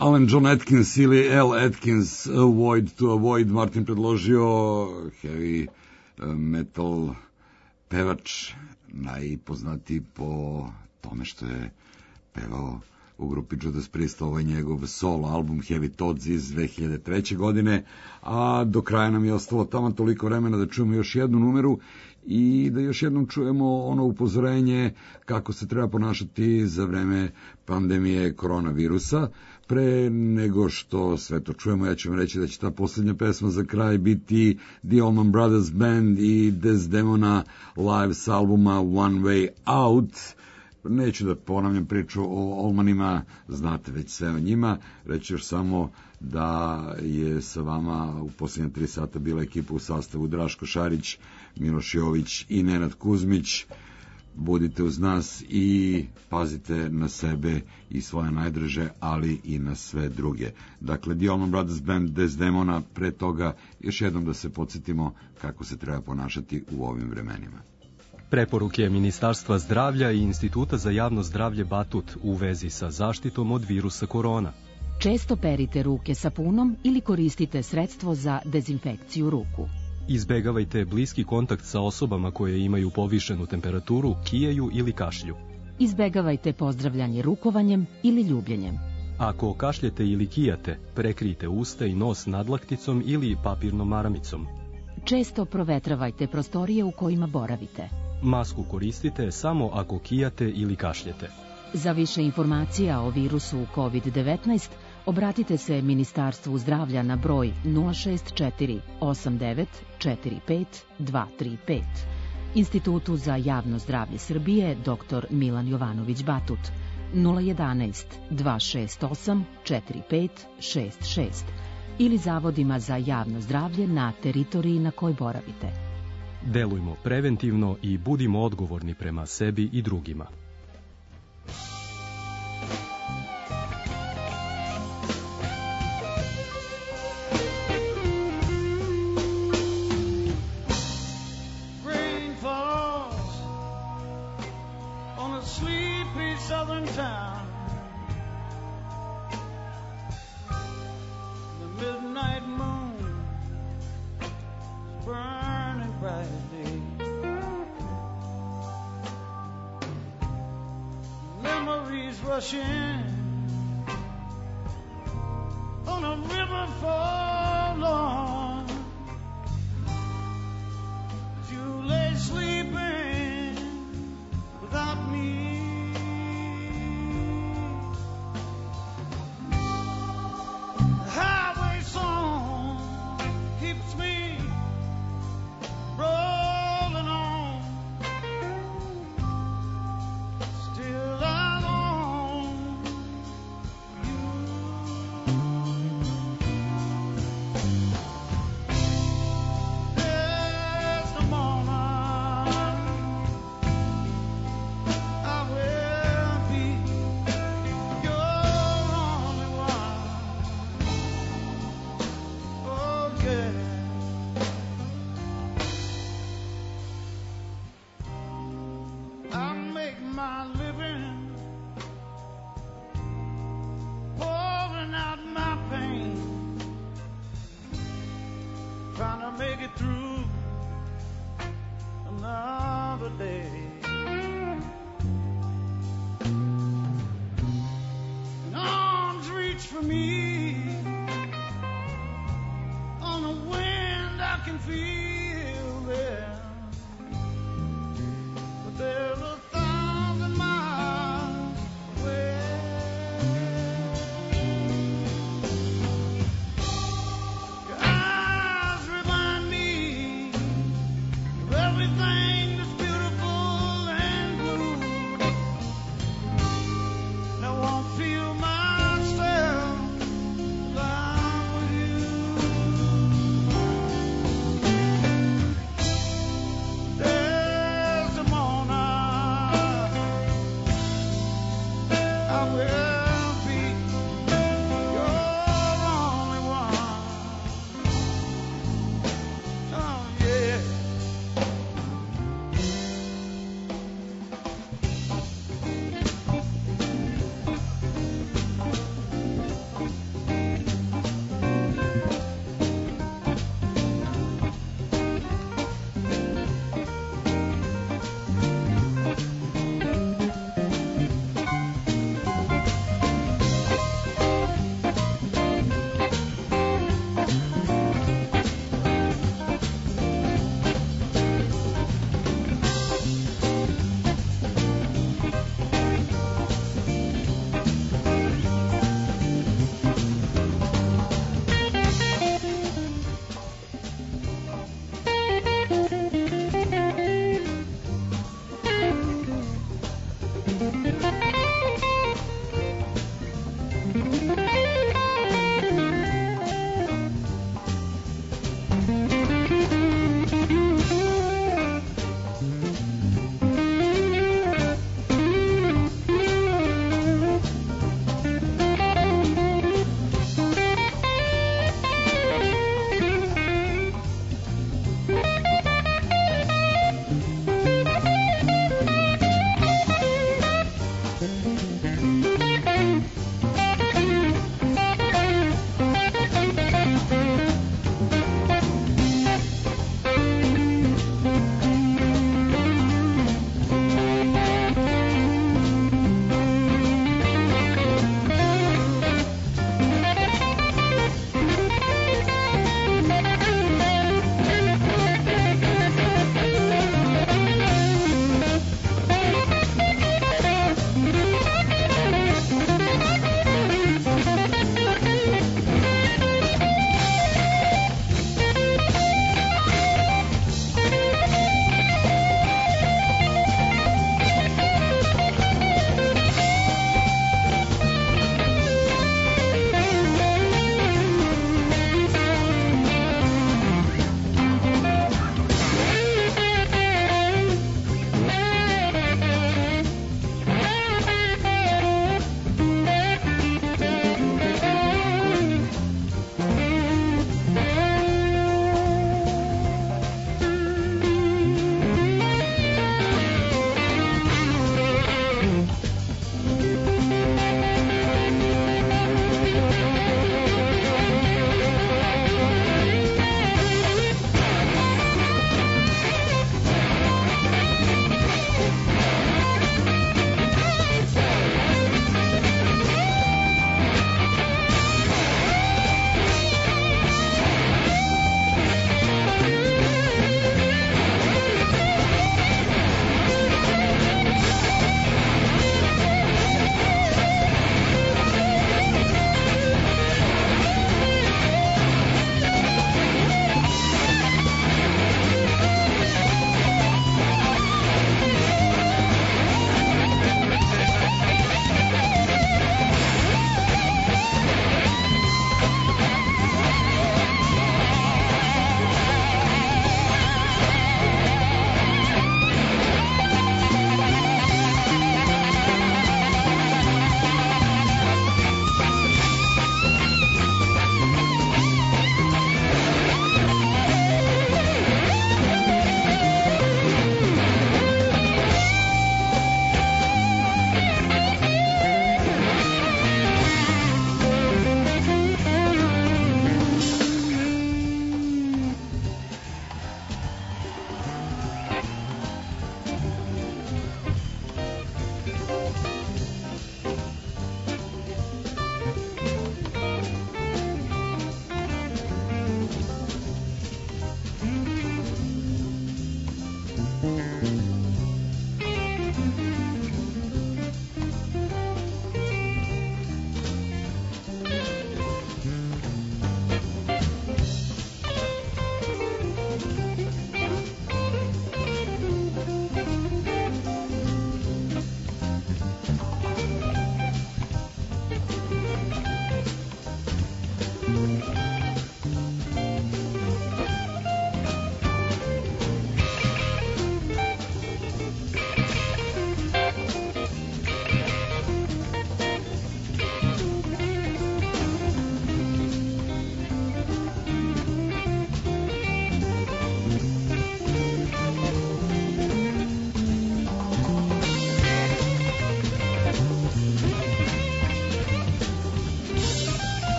Alan John Atkins ili L. Atkins, Avoid to Avoid, Martin predložio, heavy metal pevač, najpoznatiji po tome što je pevao u grupi Judas Priest, ovo je njegov solo album Heavy Thoughts iz dve hiljade treće. godine, a do kraja nam je ostalo tamo toliko vremena da čujemo još jednu numeru i da još jednom čujemo ono upozorenje kako se treba ponašati za vreme pandemije koronavirusa. Pre nego što sve to čujemo, ja ću vam reći da će ta posljednja pesma za kraj biti The Allman Brothers Band i Desdemona live s albuma One Way Out. Neću da ponavljam priču o Allmanima, znate već sve o njima, reći još samo da je sa vama u posljednje tri sata bila ekipa u sastavu Draško Šarić, Miloš Jović i Nenad Kuzmić. Budite uz nas i pazite na sebe i svoje najdraže, ali i na sve druge. Dakle, The Allman Brothers Band, Desdemona, pre toga još jednom da se podsjetimo kako se treba ponašati u ovim vremenima. Preporuke Ministarstva zdravlja i Instituta za javno zdravlje Batut u vezi sa zaštitom od virusa korona. Često perite ruke sapunom ili koristite sredstvo za dezinfekciju ruku. Izbegavajte bliski kontakt sa osobama koje imaju povišenu temperaturu, kijaju ili kašlju. Izbegavajte pozdravljanje rukovanjem ili ljubljenjem. Ako kašljete ili kijate, prekrijte usta i nos nadlakticom ili papirnom maramicom. Često provetravajte prostorije u kojima boravite. Masku koristite samo ako kijate ili kašljete. Za više informacija o virusu kovid devetnaest obratite se Ministarstvu zdravlja na broj nula šest četiri osam devet četiri pet dva tri pet, Institutu za javno zdravlje Srbije dr Milan Jovanović Batut nula jedanaest dva šest osam četiri pet šest šest ili zavodima za javno zdravlje na teritoriji na kojoj boravite. Delujmo preventivno i budimo odgovorni prema sebi i drugima. Rain falls on a sleepy southern town. The midnight moon burning brightly. Memories rush in on a river forlorn. You lay sleeping without me. The highway song keeps me rolling on. Still I long for you. There's the moment I will be your only one. Oh yeah. I make my living pouring out my pain, trying to make it through another day. And arms reach for me on the wind I can feel there. But there's a thousand miles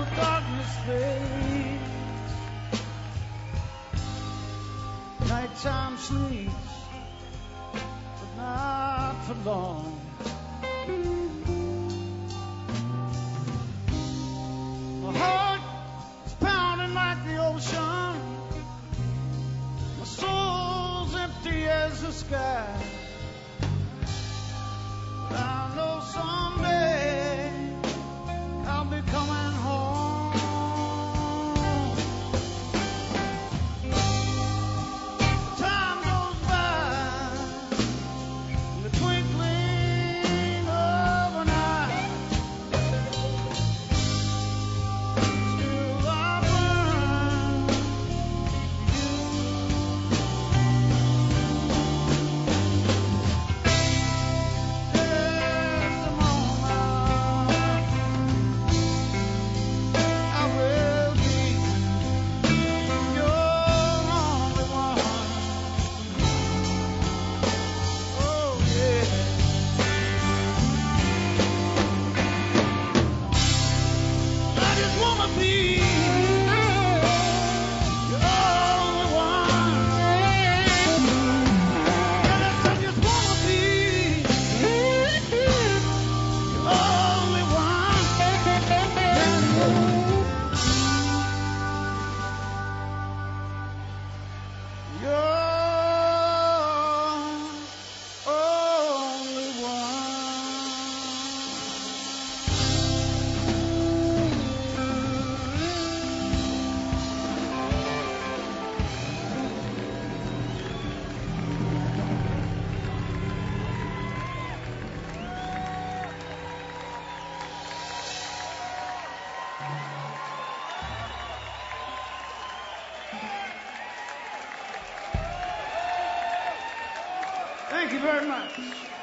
darkness fades, nighttime sleeps, but not for long. My heart is pounding like the ocean, my soul's empty as the sky. But I know someday I'll be coming home. Time goes by in the twinkling of an eye. Still I burn for you. There's a moment I will be your only one. Oh yeah. I just wanna be your only one. Yes, I just wanna be your only one. Your only Thank you very much.